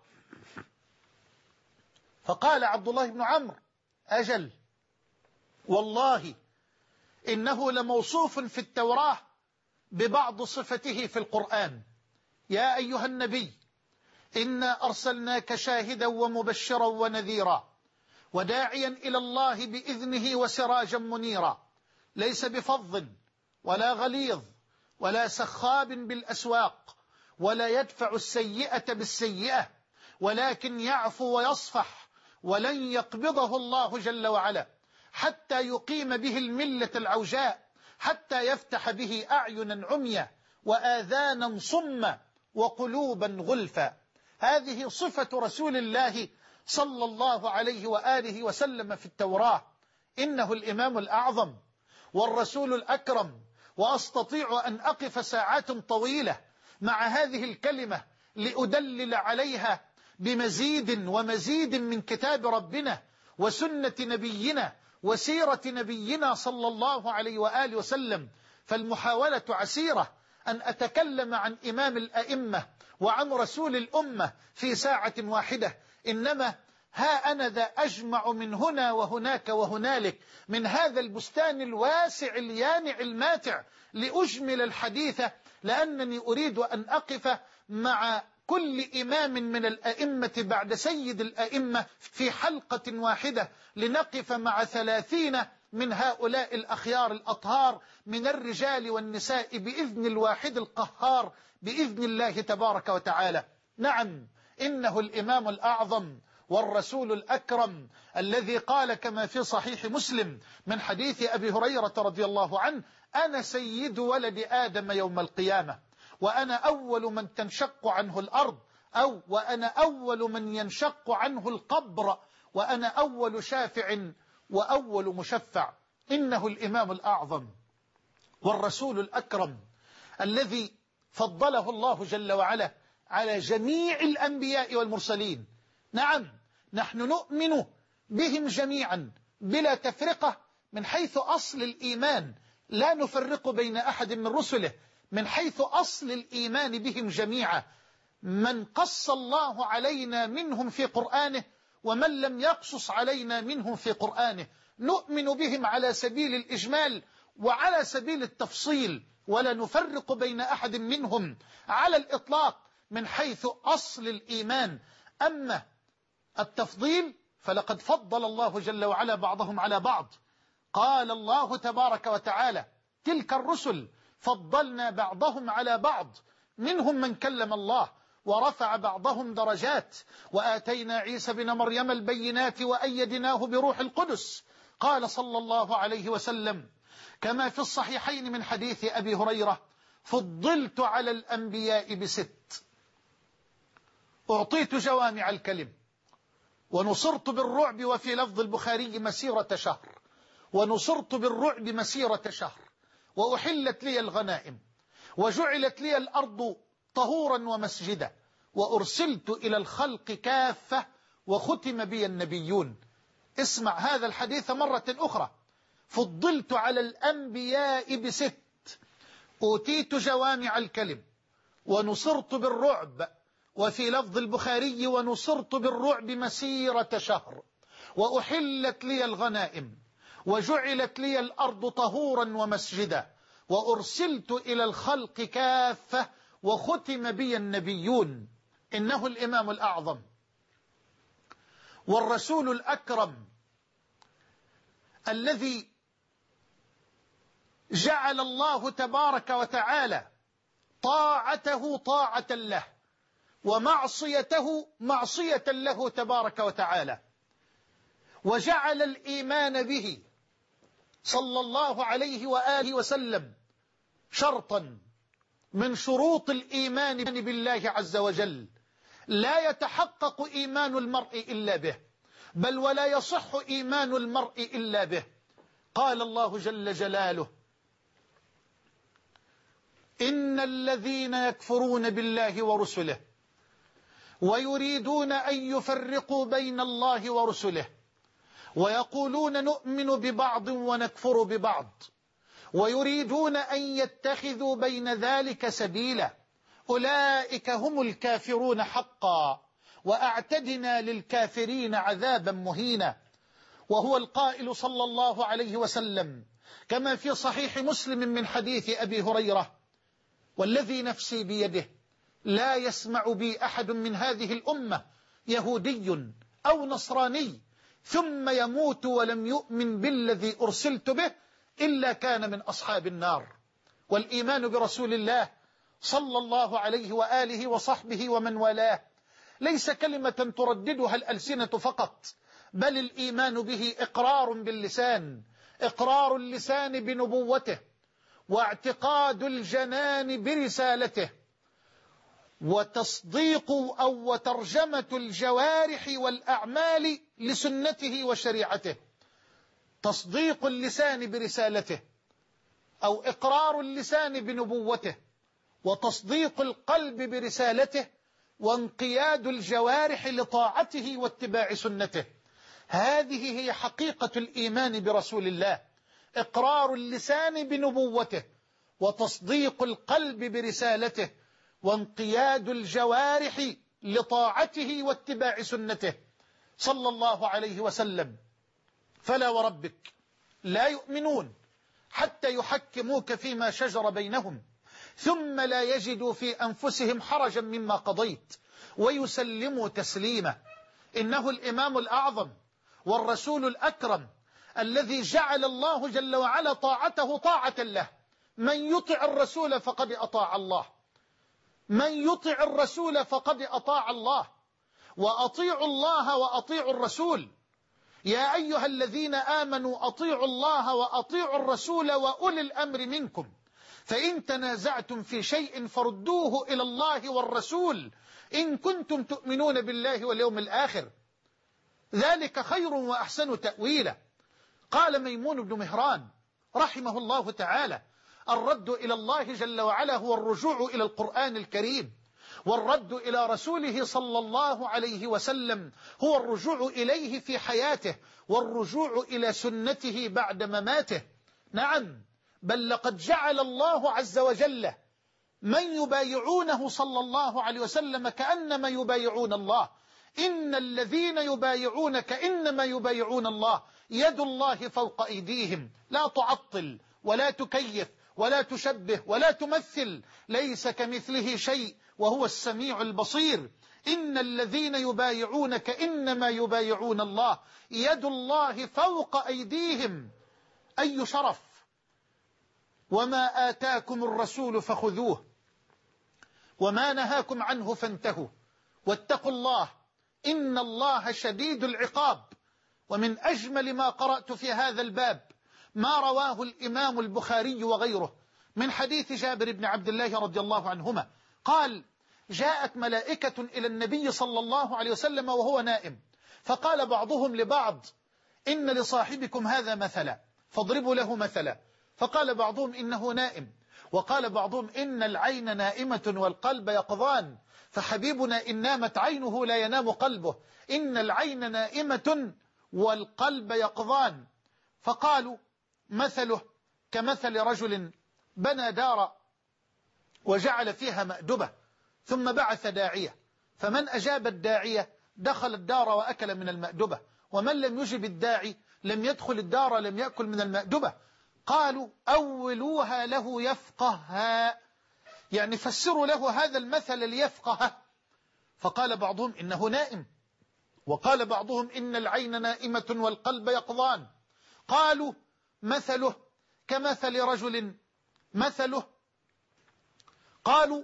فقال عبد الله بن عمرو: أجل، والله إنه لموصوف في التوراة ببعض صفته في القرآن. يا أيها النبي إنا أرسلناك شاهدا ومبشرا ونذيرا وداعيا إلى الله بإذنه وسراجا منيرا، ليس بفظ ولا غليظ ولا سخاب بالأسواق، ولا يدفع السيئة بالسيئة، ولكن يعفو ويصفح، ولن يقبضه الله جل وعلا حتى يقيم به الملة العوجاء، حتى يفتح به أعينا عميا وآذانا صما وقلوبا غلفا. هذه صفة رسول الله صلى الله عليه وآله وسلم في التوراة. إنه الإمام الأعظم والرسول الأكرم، وأستطيع أن أقف ساعات طويلة مع هذه الكلمة لأدلل عليها بمزيد ومزيد من كتاب ربنا وسنة نبينا وسيرة نبينا صلى الله عليه وآله وسلم. فالمحاولة عسيرة أن أتكلم عن إمام الأئمة وعن رسول الأمة في ساعة واحدة، إنما ها أنا ذا أجمع من هنا وهناك وهنالك من هذا البستان الواسع اليانع الماتع لأجمل الحديث، لأنني أريد أن أقف مع كل إمام من الأئمة بعد سيد الأئمة في حلقة واحدة، لنقف مع 30 من هؤلاء الأخيار الأطهار من الرجال والنساء بإذن الواحد القهار، بإذن الله تبارك وتعالى. نعم، إنه الإمام الأعظم والرسول الأكرم الذي قال كما في صحيح مسلم من حديث أبي هريرة رضي الله عنه: أنا سيد ولد آدم يوم القيامة، وأنا أول من تنشق عنه الأرض، أو وأنا أول من ينشق عنه القبر وأنا أول شافع وأول مشفع. إنه الإمام الأعظم والرسول الأكرم الذي فضله الله جل وعلا على جميع الأنبياء والمرسلين. نعم، نحن نؤمن بهم جميعا بلا تفرقة من حيث أصل الإيمان، لا نفرق بين أحد من رسله من حيث أصل الإيمان بهم جميعا، من قص الله علينا منهم في قرآنه ومن لم يقصص علينا منهم في قرآنه. نؤمن بهم على سبيل الإجمال وعلى سبيل التفصيل، ولا نفرق بين أحد منهم على الإطلاق من حيث أصل الإيمان. أما التفضيل فلقد فضل الله جل وعلا بعضهم على بعض. قال الله تبارك وتعالى: تلك الرسل فضلنا بعضهم على بعض، منهم من كلم الله ورفع بعضهم درجات، وآتينا عيسى بن مريم البينات وأيدناه بروح القدس. قال صلى الله عليه وسلم كما في الصحيحين من حديث أبي هريرة: فضلت على الأنبياء بست، أعطيت جوامع الكلم، ونصرت بالرعب، وفي لفظ البخاري مسيرة شهر، ونصرت بالرعب مسيرة شهر، وأحلت لي الغنائم، وجعلت لي الأرض طهورا ومسجدا، وأرسلت إلى الخلق كافة، وختم بي النبيون. اسمع هذا الحديث مرة أخرى: فضلت على الأنبياء بست، أوتيت جوامع الكلم، ونصرت بالرعب، وفي لفظ البخاري ونصرت بالرعب مسيرة شهر، وأحلت لي الغنائم، وجعلت لي الأرض طهورا ومسجدا، وأرسلت إلى الخلق كافة، وختم بي النبيون. إنه الإمام الأعظم والرسول الأكرم الذي جعل الله تبارك وتعالى طاعته طاعة له ومعصيته معصية له تبارك وتعالى، وجعل الإيمان به صلى الله عليه وآله وسلم شرطا من شروط الإيمان بالله عز وجل. لا يتحقق إيمان المرء إلا به، بل ولا يصح إيمان المرء إلا به. قال الله جل جلاله: إن الذين يكفرون بالله ورسله ويريدون أن يفرقوا بين الله ورسله ويقولون نؤمن ببعض ونكفر ببعض ويريدون أن يتخذوا بين ذلك سبيلا أولئك هم الكافرون حقا وأعتدنا للكافرين عذابا مهينا. وهو القائل صلى الله عليه وسلم كما في صحيح مسلم من حديث أبي هريرة: والذي نفسي بيده لا يسمع بي أحد من هذه الأمة يهودي أو نصراني ثم يموت ولم يؤمن بالذي أرسلت به إلا كان من أصحاب النار. والإيمان برسول الله صلى الله عليه وآله وصحبه ومن والاه ليس كلمة ترددها الألسنة فقط، بل الإيمان به إقرار باللسان، إقرار اللسان بنبوته، واعتقاد الجنان برسالته، وتصديق أو وترجمة الجوارح والأعمال لسنته وشريعته. تصديق اللسان برسالته أو إقرار اللسان بنبوته، وتصديق القلب برسالته، وانقياد الجوارح لطاعته واتباع سنته. هذه هي حقيقة الإيمان برسول الله: إقرار اللسان بنبوته، وتصديق القلب برسالته، وانقياد الجوارح لطاعته واتباع سنته صلى الله عليه وسلم. فلا وربك لا يؤمنون حتى يحكموك فيما شجر بينهم ثم لا يجدوا في أنفسهم حرجا مما قضيت ويسلموا تسليما. إنه الإمام الأعظم والرسول الأكرم الذي جعل الله جل وعلا طاعته طاعة له. من يطع الرسول فقد أطاع الله، من يطع الرسول فقد أطاع الله، وأطيعوا الله وأطيعوا الرسول. يا أيها الذين آمنوا أطيعوا الله وأطيعوا الرسول وأولي الأمر منكم، فإن تنازعتم في شيء فردوه إلى الله والرسول إن كنتم تؤمنون بالله واليوم الآخر، ذلك خير وأحسن تأويلا. قال ميمون بن مهران رحمه الله تعالى: الرد إلى الله جل وعلا هو الرجوع إلى القرآن الكريم، والرد إلى رسوله صلى الله عليه وسلم هو الرجوع إليه في حياته، والرجوع إلى سنته بعد مماته. نعم، بل لقد جعل الله عز وجل من يبايعونه صلى الله عليه وسلم كأنما يبايعون الله. إن الذين يبايعونك إنما يبايعون الله، يد الله فوق أيديهم، لا تعطل ولا تكيف ولا تشبه ولا تمثل، ليس كمثله شيء وهو السميع البصير. إن الذين يبايعونك إنما يبايعون الله، يد الله فوق أيديهم. أي شرف! وما آتاكم الرسول فخذوه وما نهاكم عنه فانتهوا واتقوا الله إن الله شديد العقاب. ومن أجمل ما قرأت في هذا الباب ما رواه الإمام البخاري وغيره من حديث جابر بن عبد الله رضي الله عنهما قال: جاءت ملائكة إلى النبي صلى الله عليه وسلم وهو نائم، فقال بعضهم لبعض: إن لصاحبكم هذا مثلا فاضربوا له مثلا. فقال بعضهم: إنه نائم. وقال بعضهم: إن العين نائمة والقلب يقظان، فحبيبنا إن نامت عينه لا ينام قلبه، إن العين نائمة والقلب يقظان. فقالوا: مثله كمثل رجل بنى دار وجعل فيها مأدبة ثم بعث داعية، فمن أجاب الداعية دخل الدار وأكل من المأدبة، ومن لم يجب الداعي لم يدخل الدار لم يأكل من المأدبة. قالوا: أولوها له يفقهها، يعني فسروا له هذا المثل ليفقه. فقال بعضهم: إنه نائم. وقال بعضهم: إن العين نائمة والقلب يقظان. قالوا: مثله كمثل رجل مثله. قالوا: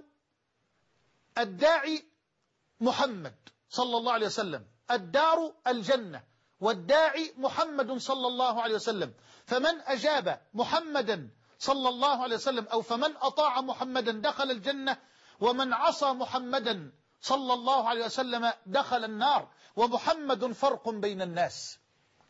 الداعي محمد صلى الله عليه وسلم، الدار الجنة، والداعي محمد صلى الله عليه وسلم، فمن أجاب محمدا صلى الله عليه وسلم أو فمن أطاع محمدا دخل الجنة، ومن عصى محمدا صلى الله عليه وسلم دخل النار. ومحمد فرق بين الناس،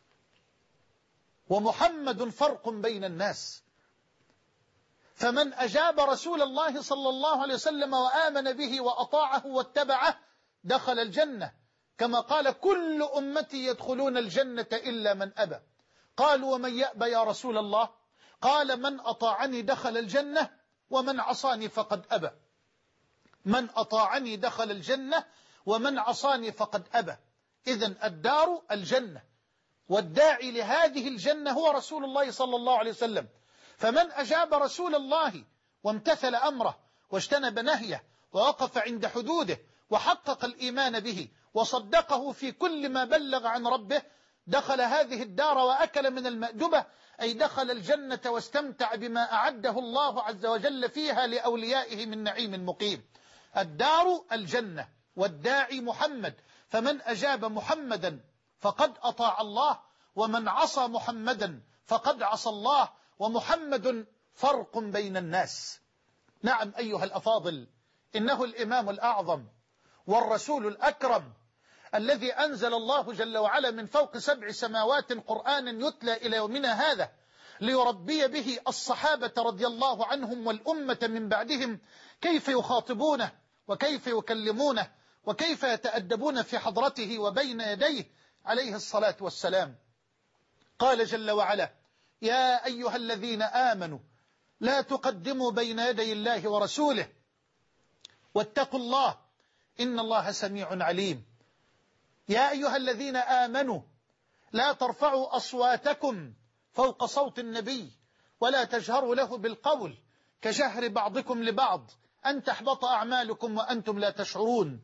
ومحمد فرق بين الناس. فمن أجاب رسول الله صلى الله عليه وسلم وآمن به وأطاعه واتبعه دخل الجنة، كما قال: كل أمتي يدخلون الجنة إلا من أبى. قالوا: ومن يأبى يا رسول الله؟ قال: من أطاعني دخل الجنة ومن عصاني فقد أبى. من أطاعني دخل الجنة ومن عصاني فقد أبى. إذن الدار الجنة، والداعي لهذه الجنة هو رسول الله صلى الله عليه وسلم. فمن أجاب رسول الله وامتثل أمره واجتنب نهيه ووقف عند حدوده وحقق الإيمان به وصدقه في كل ما بلغ عن ربه دخل هذه الدار وأكل من المأدبة، أي دخل الجنة واستمتع بما أعده الله عز وجل فيها لأوليائه من نعيم مقيم. الدار الجنة والداعي محمد، فمن أجاب محمدا فقد أطاع الله، ومن عصى محمدا فقد عصى الله، ومحمد فرق بين الناس. نعم أيها الأفاضل، إنه الإمام الأعظم والرسول الأكرم الذي أنزل الله جل وعلا من فوق 7 سماوات قرآنا يتلى إلى يومنا هذا ليربي به الصحابة رضي الله عنهم والأمة من بعدهم كيف يخاطبونه وكيف يكلمونه وكيف يتأدبون في حضرته وبين يديه عليه الصلاة والسلام. قال جل وعلا: يا أيها الذين آمنوا لا تقدموا بين يدي الله ورسوله واتقوا الله إن الله سميع عليم. يا أيها الذين آمنوا لا ترفعوا أصواتكم فوق صوت النبي ولا تجهروا له بالقول كجهر بعضكم لبعض أن تحبط أعمالكم وأنتم لا تشعرون.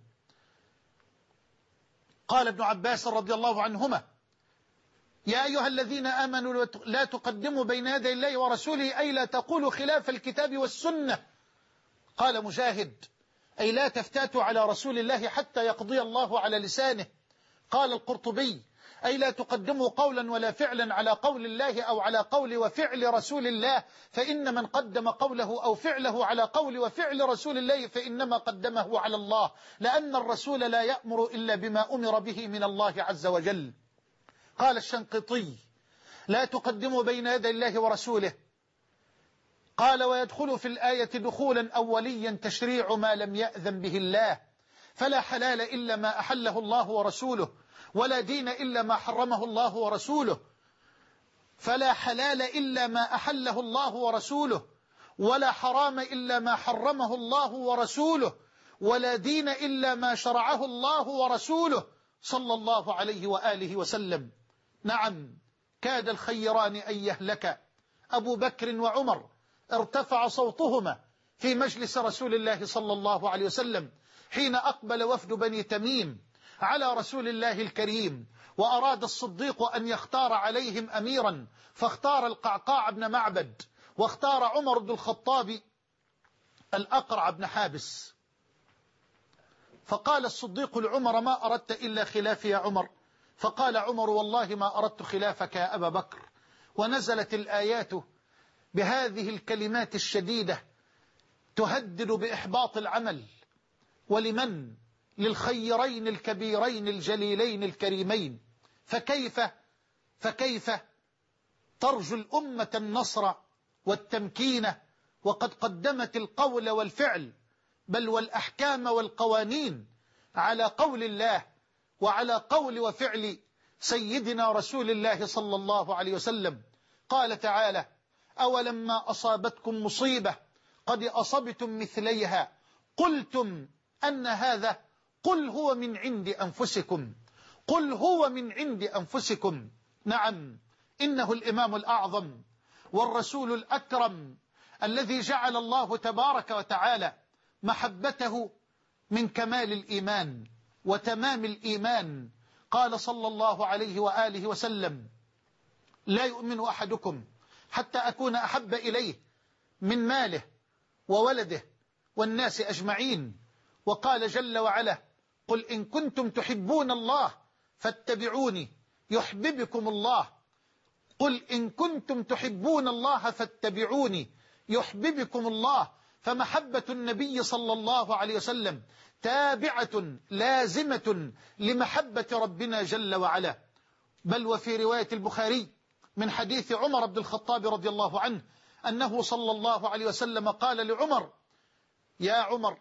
قال ابن عباس رضي الله عنهما: يا أيها الذين آمنوا لا تقدموا بين يدي الله ورسوله، أي لا تقولوا خلاف الكتاب والسنة. قال مجاهد: أي لا تفتاتوا على رسول الله حتى يقضي الله على لسانه. قال القرطبي: أي لا تقدموا قولا ولا فعلا على قول الله أو على قول وفعل رسول الله، فإن من قدم قوله أو فعله على قول وفعل رسول الله فإنما قدمه على الله، لأن الرسول لا يأمر إلا بما أمر به من الله عز وجل. قال الشنقيطي: لا تقدموا بين يدي الله ورسوله. قال: ويدخل في الآية دخولا أوليا تشريع ما لم يأذن به الله، فلا حلال إلا ما أحله الله ورسوله، ولا دين إلا ما حرمه الله ورسوله. فلا حلال إلا ما أحله الله ورسوله، ولا حرام إلا ما حرمه الله ورسوله، ولا دين إلا ما شرعه الله ورسوله صلى الله عليه وآله وسلم. نعم، كاد الخيران أن يهلك. أبو بكر وعمر ارتفع صوتهما في مجلس رسول الله صلى الله عليه وسلم حين أقبل وفد بني تميم على رسول الله الكريم، وأراد الصديق أن يختار عليهم أميرا، فاختار القعقاع بن معبد، واختار عمر بن الخطاب الأقرع بن حابس. فقال الصديق لعمر: ما أردت إلا خلافي يا عمر؟ فقال عمر: والله ما أردت خلافك يا أبا بكر. ونزلت الآيات بهذه الكلمات الشديدة تهدد بإحباط العمل. ولمن؟ للخيرين الكبيرين الجليلين الكريمين. فكيف ترجو الأمة النصر والتمكين وقد قدمت القول والفعل بل والأحكام والقوانين على قول الله وعلى قول وفعل سيدنا رسول الله صلى الله عليه وسلم. قال تعالى: أولما أصابتكم مصيبة قد أصبتم مثليها قلتم أن هذا، قل هو من عند أنفسكم، قل هو من عند أنفسكم. نعم، إنه الإمام الأعظم والرسول الأكرم الذي جعل الله تبارك وتعالى محبته من كمال الإيمان وتمام الإيمان. قال صلى الله عليه وآله وسلم: لا يؤمن أحدكم حتى أكون أحب إليه من ماله وولده والناس أجمعين. وقال جل وعلا: قل إن كنتم تحبون الله فاتبعوني يحببكم الله، قل إن كنتم تحبون الله فاتبعوني يحببكم الله. فمحبة النبي صلى الله عليه وسلم تابعة لازمة لمحبة ربنا جل وعلا. بل وفي رواية البخاري من حديث عمر بن الخطاب رضي الله عنه أنه صلى الله عليه وسلم قال لعمر: يا عمر،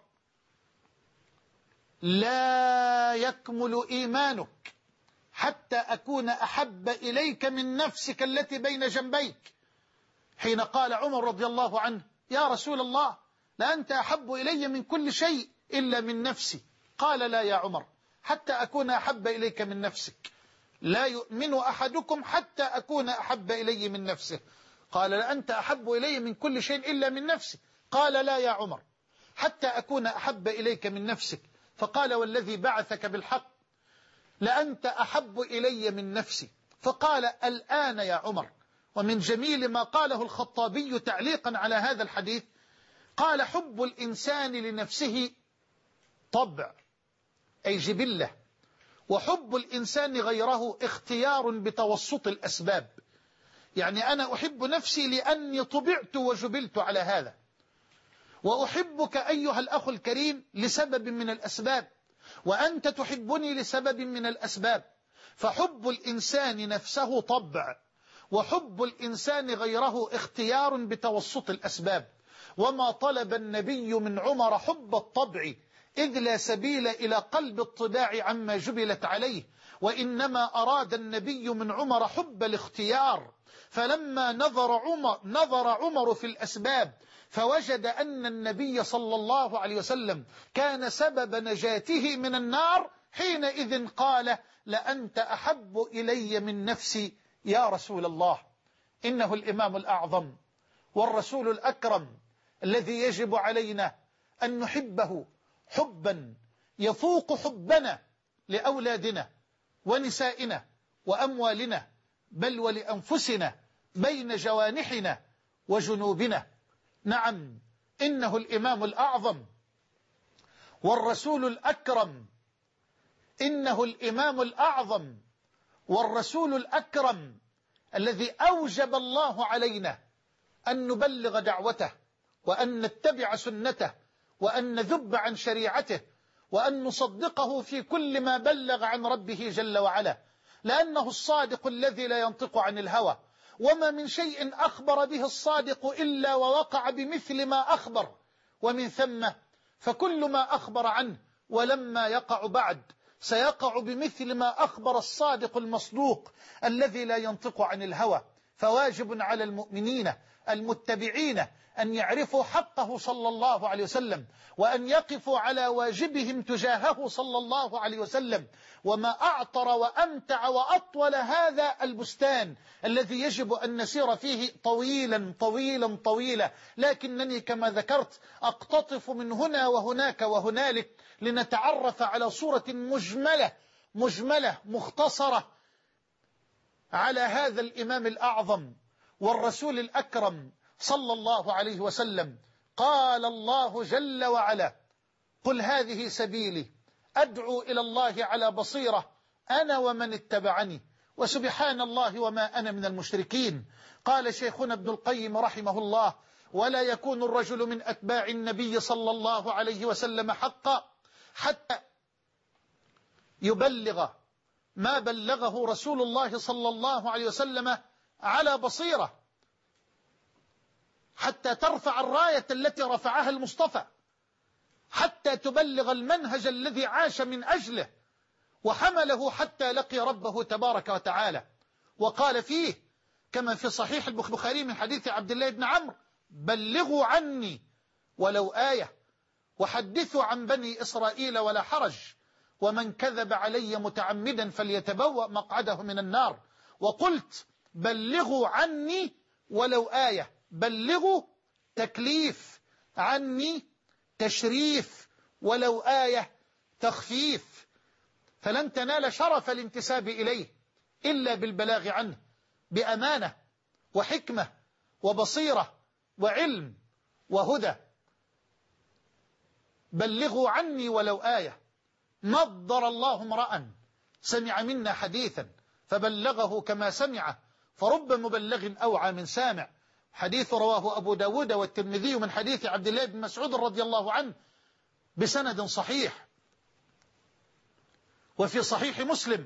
لا يكمل إيمانك حتى أكون أحب إليك من نفسك التي بين جنبيك. حين قال عمر رضي الله عنه: يا رسول الله، لأنت أحب إلي من كل شيء إلا من نفسي. قال: لا يا عمر، حتى أكون أحب إليك من نفسك. لا يؤمن أحدكم حتى أكون أحب إلي من نفسه. قال: لأنت أحب إلي من كل شيء إلا من نفسي. قال: لا يا عمر، حتى أكون أحب إليك من نفسك. فقال: والذي بعثك بالحق لأنت أحب إلي من نفسي. فقال: الآن يا عمر. ومن جميل ما قاله الخطابي تعليقا على هذا الحديث قال: حب الإنسان لنفسه طبع أي جبلة، وحب الإنسان غيره اختيار بتوسط الأسباب. يعني أنا أحب نفسي لأني طبعت وجبلت على هذا، وأحبك أيها الأخ الكريم لسبب من الأسباب، وأنت تحبني لسبب من الأسباب. فحب الإنسان نفسه طبع، وحب الإنسان غيره اختيار بتوسط الأسباب. وما طلب النبي من عمر حب الطبع، إذ لا سبيل إلى قلب الطباع عما جبلت عليه، وإنما أراد النبي من عمر حب الاختيار. فلما نظر عمر في الأسباب فوجد أن النبي صلى الله عليه وسلم كان سبب نجاته من النار، حينئذ قال: لأنت أحب إلي من نفسي يا رسول الله. إنه الإمام الأعظم والرسول الأكرم الذي يجب علينا أن نحبه حبا يفوق حبنا لأولادنا ونسائنا وأموالنا، بل ولأنفسنا بين جوانحنا وجنوبنا. نعم، إنه الإمام الأعظم والرسول الأكرم، إنه الإمام الأعظم والرسول الأكرم الذي أوجب الله علينا أن نبلغ دعوته وأن نتبع سنته وأن نذب عن شريعته وأن نصدقه في كل ما بلغ عن ربه جل وعلا، لأنه الصادق الذي لا ينطق عن الهوى، وما من شيء أخبر به الصادق إلا ووقع بمثل ما أخبر، ومن ثم فكل ما أخبر عنه ولما يقع بعد سيقع بمثل ما أخبر الصادق المصدوق الذي لا ينطق عن الهوى. فواجب على المؤمنين المتبعين أن يعرفوا حقه صلى الله عليه وسلم، وأن يقفوا على واجبهم تجاهه صلى الله عليه وسلم. وما أعطر وأمتع وأطول هذا البستان الذي يجب أن نسير فيه طويلا طويلا طويلا، لكنني كما ذكرت أقتطف من هنا وهناك وهنالك لنتعرف على صورة مجملة مختصرة على هذا الإمام الأعظم والرسول الأكرم صلى الله عليه وسلم. قال الله جل وعلا: قل هذه سبيلي أدعو إلى الله على بصيرة أنا ومن اتبعني وسبحان الله وما أنا من المشركين. قال شيخنا ابن القيم رحمه الله: ولا يكون الرجل من أتباع النبي صلى الله عليه وسلم حقا حتى يبلغ ما بلغه رسول الله صلى الله عليه وسلم على بصيرة، حتى ترفع الراية التي رفعها المصطفى، حتى تبلغ المنهج الذي عاش من أجله وحمله حتى لقي ربه تبارك وتعالى. وقال فيه كما في صحيح البخاري من حديث عبد الله بن عمرو: بلغوا عني ولو آية وحدثوا عن بني إسرائيل ولا حرج، ومن كذب علي متعمدا فليتبوأ مقعده من النار. وقلت: بلغوا عني ولو آية. بلغوا تكليف، عني تشريف، ولو آية تخفيف. فلن تنال شرف الانتساب إليه إلا بالبلاغ عنه بأمانة وحكمة وبصيرة وعلم وهدى. بلغوا عني ولو آية. نضر الله امرأ سمع منا حديثا فبلغه كما سمعه، فرب مبلغ أوعى من سامع. حديث رواه أبو داود والترمذي من حديث عبد الله بن مسعود رضي الله عنه بسند صحيح. وفي صحيح مسلم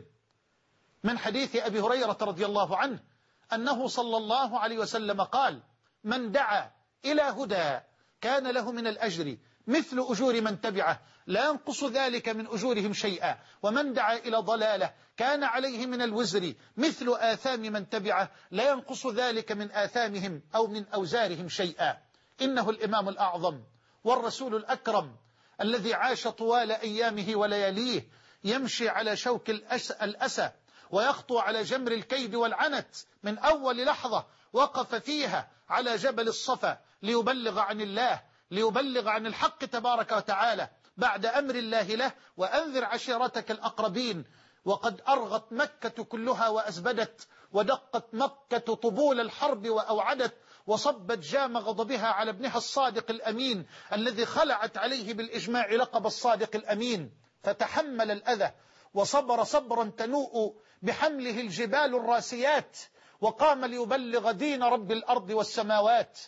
من حديث أبي هريرة رضي الله عنه أنه صلى الله عليه وسلم قال: من دعا إلى هدى كان له من الأجر مثل أجور من تبعه لا ينقص ذلك من أجورهم شيئا، ومن دعا إلى ضلالة كان عليه من الوزر مثل آثام من تبعه لا ينقص ذلك من آثامهم أو من أوزارهم شيئا. إنه الإمام الأعظم والرسول الأكرم الذي عاش طوال أيامه ولياليه يمشي على شوك الأسى ويخطو على جمر الكيد والعنت من أول لحظة وقف فيها على جبل الصفا ليبلغ عن الله، ليبلغ عن الحق تبارك وتعالى بعد أمر الله له: وأنذر عشيرتك الأقربين. وقد أرغت مكة كلها وأزبدت، ودقت مكة طبول الحرب وأوعدت، وصبت جام غضبها على ابنها الصادق الأمين الذي خلعت عليه بالإجماع لقب الصادق الأمين، فتحمل الأذى وصبر صبرا تنوء بحمله الجبال الراسيات، وقام ليبلغ دين رب الأرض والسماوات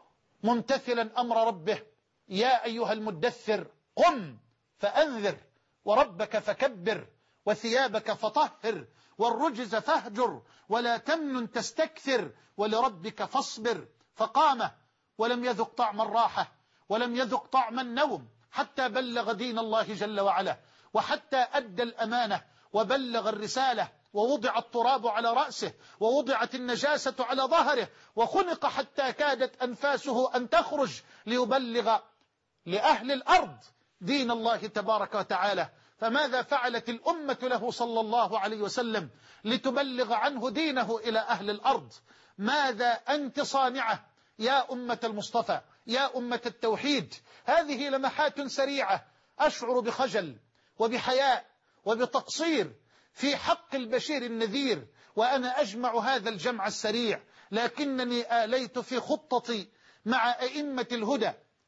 ممتثلا أمر ربه: يا أيها المدثر قم فأنذر وربك فكبر وثيابك فطهر والرجز فاهجر ولا تمنن تستكثر ولربك فاصبر. فقام ولم يذق طعم الراحة ولم يذق طعم النوم حتى بلغ دين الله جل وعلا، وحتى أدى الأمانة وبلغ الرسالة، ووضع التراب على رأسه ووضعت النجاسة على ظهره وخنق حتى كادت أنفاسه أن تخرج ليبلغ لأهل الأرض دين الله تبارك وتعالى. فماذا فعلت الأمة له صلى الله عليه وسلم لتبلغ عنه دينه إلى أهل الأرض؟ ماذا أنت صانعة يا أمة المصطفى، يا أمة التوحيد؟ هذه لمحات سريعة أشعر بخجل وبحياء وبتقصير في حق البشير النذير وأنا أجمع هذا الجمع السريع، لكنني آليت في خطتي مع أئمة الهدى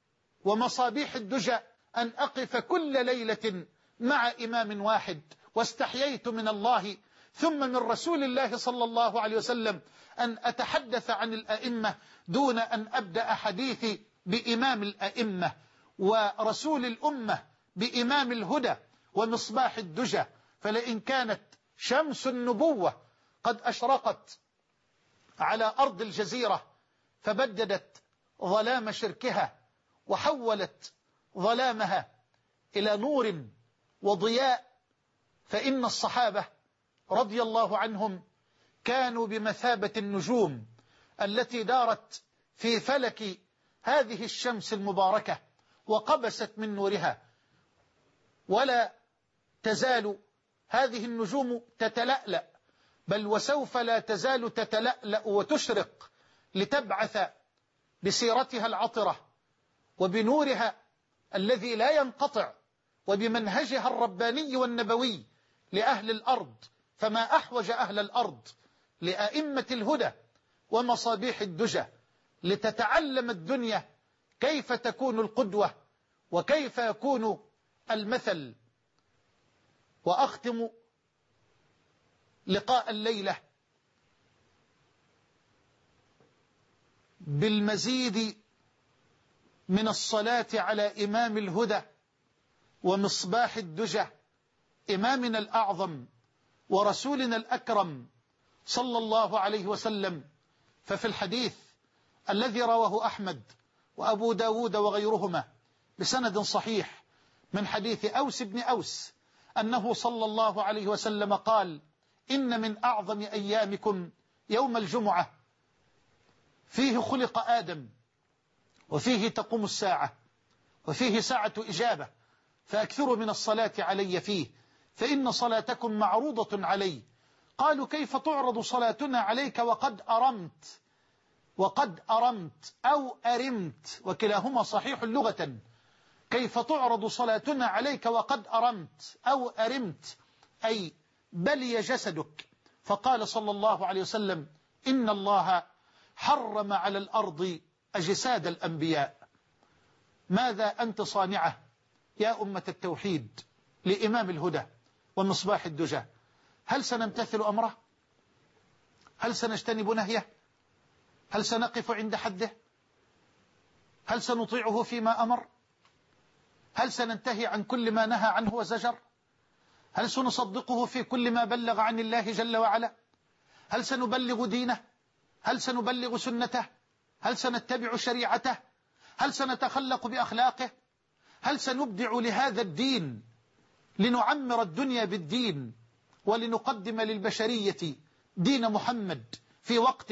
ومصابيح الدجى أن أقف كل ليلة مع إمام واحد، واستحييت من الله ثم من رسول الله صلى الله عليه وسلم أن أتحدث عن الأئمة دون أن أبدأ حديثي بإمام الأئمة ورسول الأمة بإمام الهدى ومصباح الدجى. فلئن كانت شمس النبوة قد أشرقت على أرض الجزيرة فبددت ظلام شركها وحولت ظلامها إلى نور وضياء، فإن الصحابة رضي الله عنهم كانوا بمثابة النجوم التي دارت في فلك هذه الشمس المباركة وقبست من نورها، ولا تزال هذه النجوم تتلألأ، بل وسوف لا تزال تتلألأ وتشرق لتبعث بسيرتها العطرة وبنورها الذي لا ينقطع وبمنهجها الرباني والنبوي لأهل الأرض. فما أحوج أهل الأرض لأئمة الهدى ومصابيح الدجى لتتعلم الدنيا كيف تكون القدوة وكيف يكون المثل. وأختم لقاء الليلة بالمزيد من الصلاة على إمام الهدى ومصباح الدجى إمامنا الأعظم ورسولنا الأكرم صلى الله عليه وسلم. ففي الحديث الذي رواه أحمد وأبو داود وغيرهما بسند صحيح من حديث أوس بن أوس أنه صلى الله عليه وسلم قال: إن من أعظم أيامكم يوم الجمعة، فيه خلق آدم، وفيه تقوم الساعة، وفيه ساعة إجابة، فأكثروا من الصلاة علي فيه، فإن صلاتكم معروضة علي. قالوا: كيف تعرض صلاتنا عليك وقد أرمت أو أرمت، وكلاهما صحيح لغة. كيف تعرض صلاتنا عليك وقد أرمت أو أرمت، أي بلي جسدك. فقال صلى الله عليه وسلم: إن الله حرم على الأرض أجساد الأنبياء. ماذا أنت صانعة يا أمة التوحيد لإمام الهدى ومصباح الدجى؟ هل سنمتثل أمره؟ هل سنجتنب نهيه؟ هل سنقف عند حده؟ هل سنطيعه فيما أمر؟ هل سننتهي عن كل ما نهى عنه وزجر؟ هل سنصدقه في كل ما بلغ عن الله جل وعلا؟ هل سنبلغ دينه؟ هل سنبلغ سنته؟ هل سنتبع شريعته؟ هل سنتخلق بأخلاقه؟ هل سنبدع لهذا الدين لنعمر الدنيا بالدين ولنقدم للبشرية دين محمد في وقت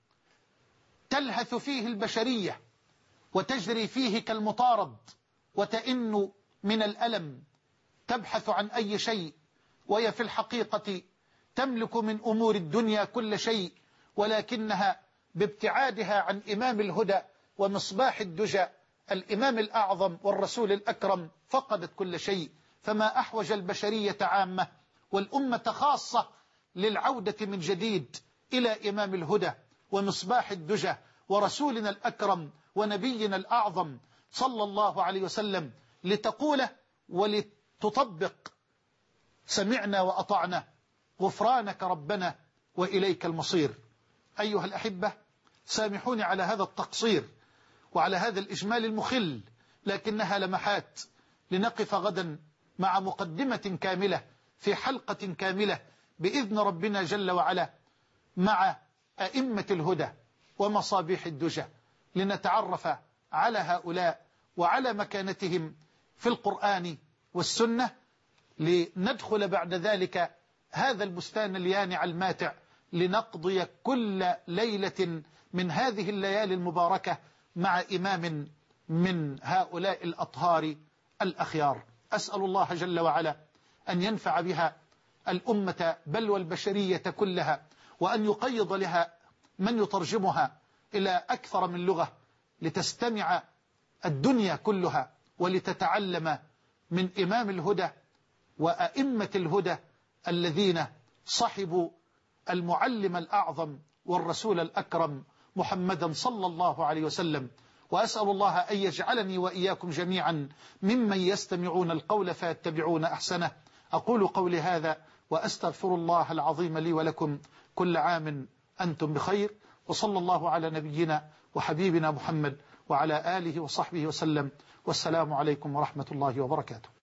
تلهث فيه البشرية وتجري فيه كالمطارد وتئن من الألم، تبحث عن أي شيء وهي في الحقيقة تملك من أمور الدنيا كل شيء، ولكنها بابتعادها عن إمام الهدى ومصباح الدجى الإمام الأعظم والرسول الأكرم فقدت كل شيء. فما أحوج البشرية عامة والأمة خاصة للعودة من جديد إلى إمام الهدى ومصباح الدجى ورسولنا الأكرم ونبينا الأعظم صلى الله عليه وسلم، لتقول ولتطبق: سمعنا وأطعنا غفرانك ربنا وإليك المصير. أيها الأحبة، سامحوني على هذا التقصير وعلى هذا الإجمال المخل، لكنها لمحات لنقف غدا مع مقدمة كاملة في حلقة كاملة بإذن ربنا جل وعلا مع أئمة الهدى ومصابيح الدجى، لنتعرف على هؤلاء وعلى مكانتهم في القرآن والسنة، لندخل بعد ذلك هذا البستان اليانع الماتع لنقضي كل ليلة من هذه الليالي المباركة مع إمام من هؤلاء الأطهار الأخيار. أسأل الله جل وعلا أن ينفع بها الأمة بل والبشرية كلها، وأن يقيض لها من يترجمها إلى أكثر من لغة لتستمع الدنيا كلها ولتتعلم من إمام الهدى وأئمة الهدى الذين صحبوا المعلم الأعظم والرسول الأكرم محمدا صلى الله عليه وسلم. وأسأل الله أن يجعلني وإياكم جميعا ممن يستمعون القول فيتبعون أحسنه. أقول قولي هذا وأستغفر الله العظيم لي ولكم. كل عام أنتم بخير، وصلى الله على نبينا وحبيبنا محمد وعلى آله وصحبه وسلم، والسلام عليكم ورحمة الله وبركاته.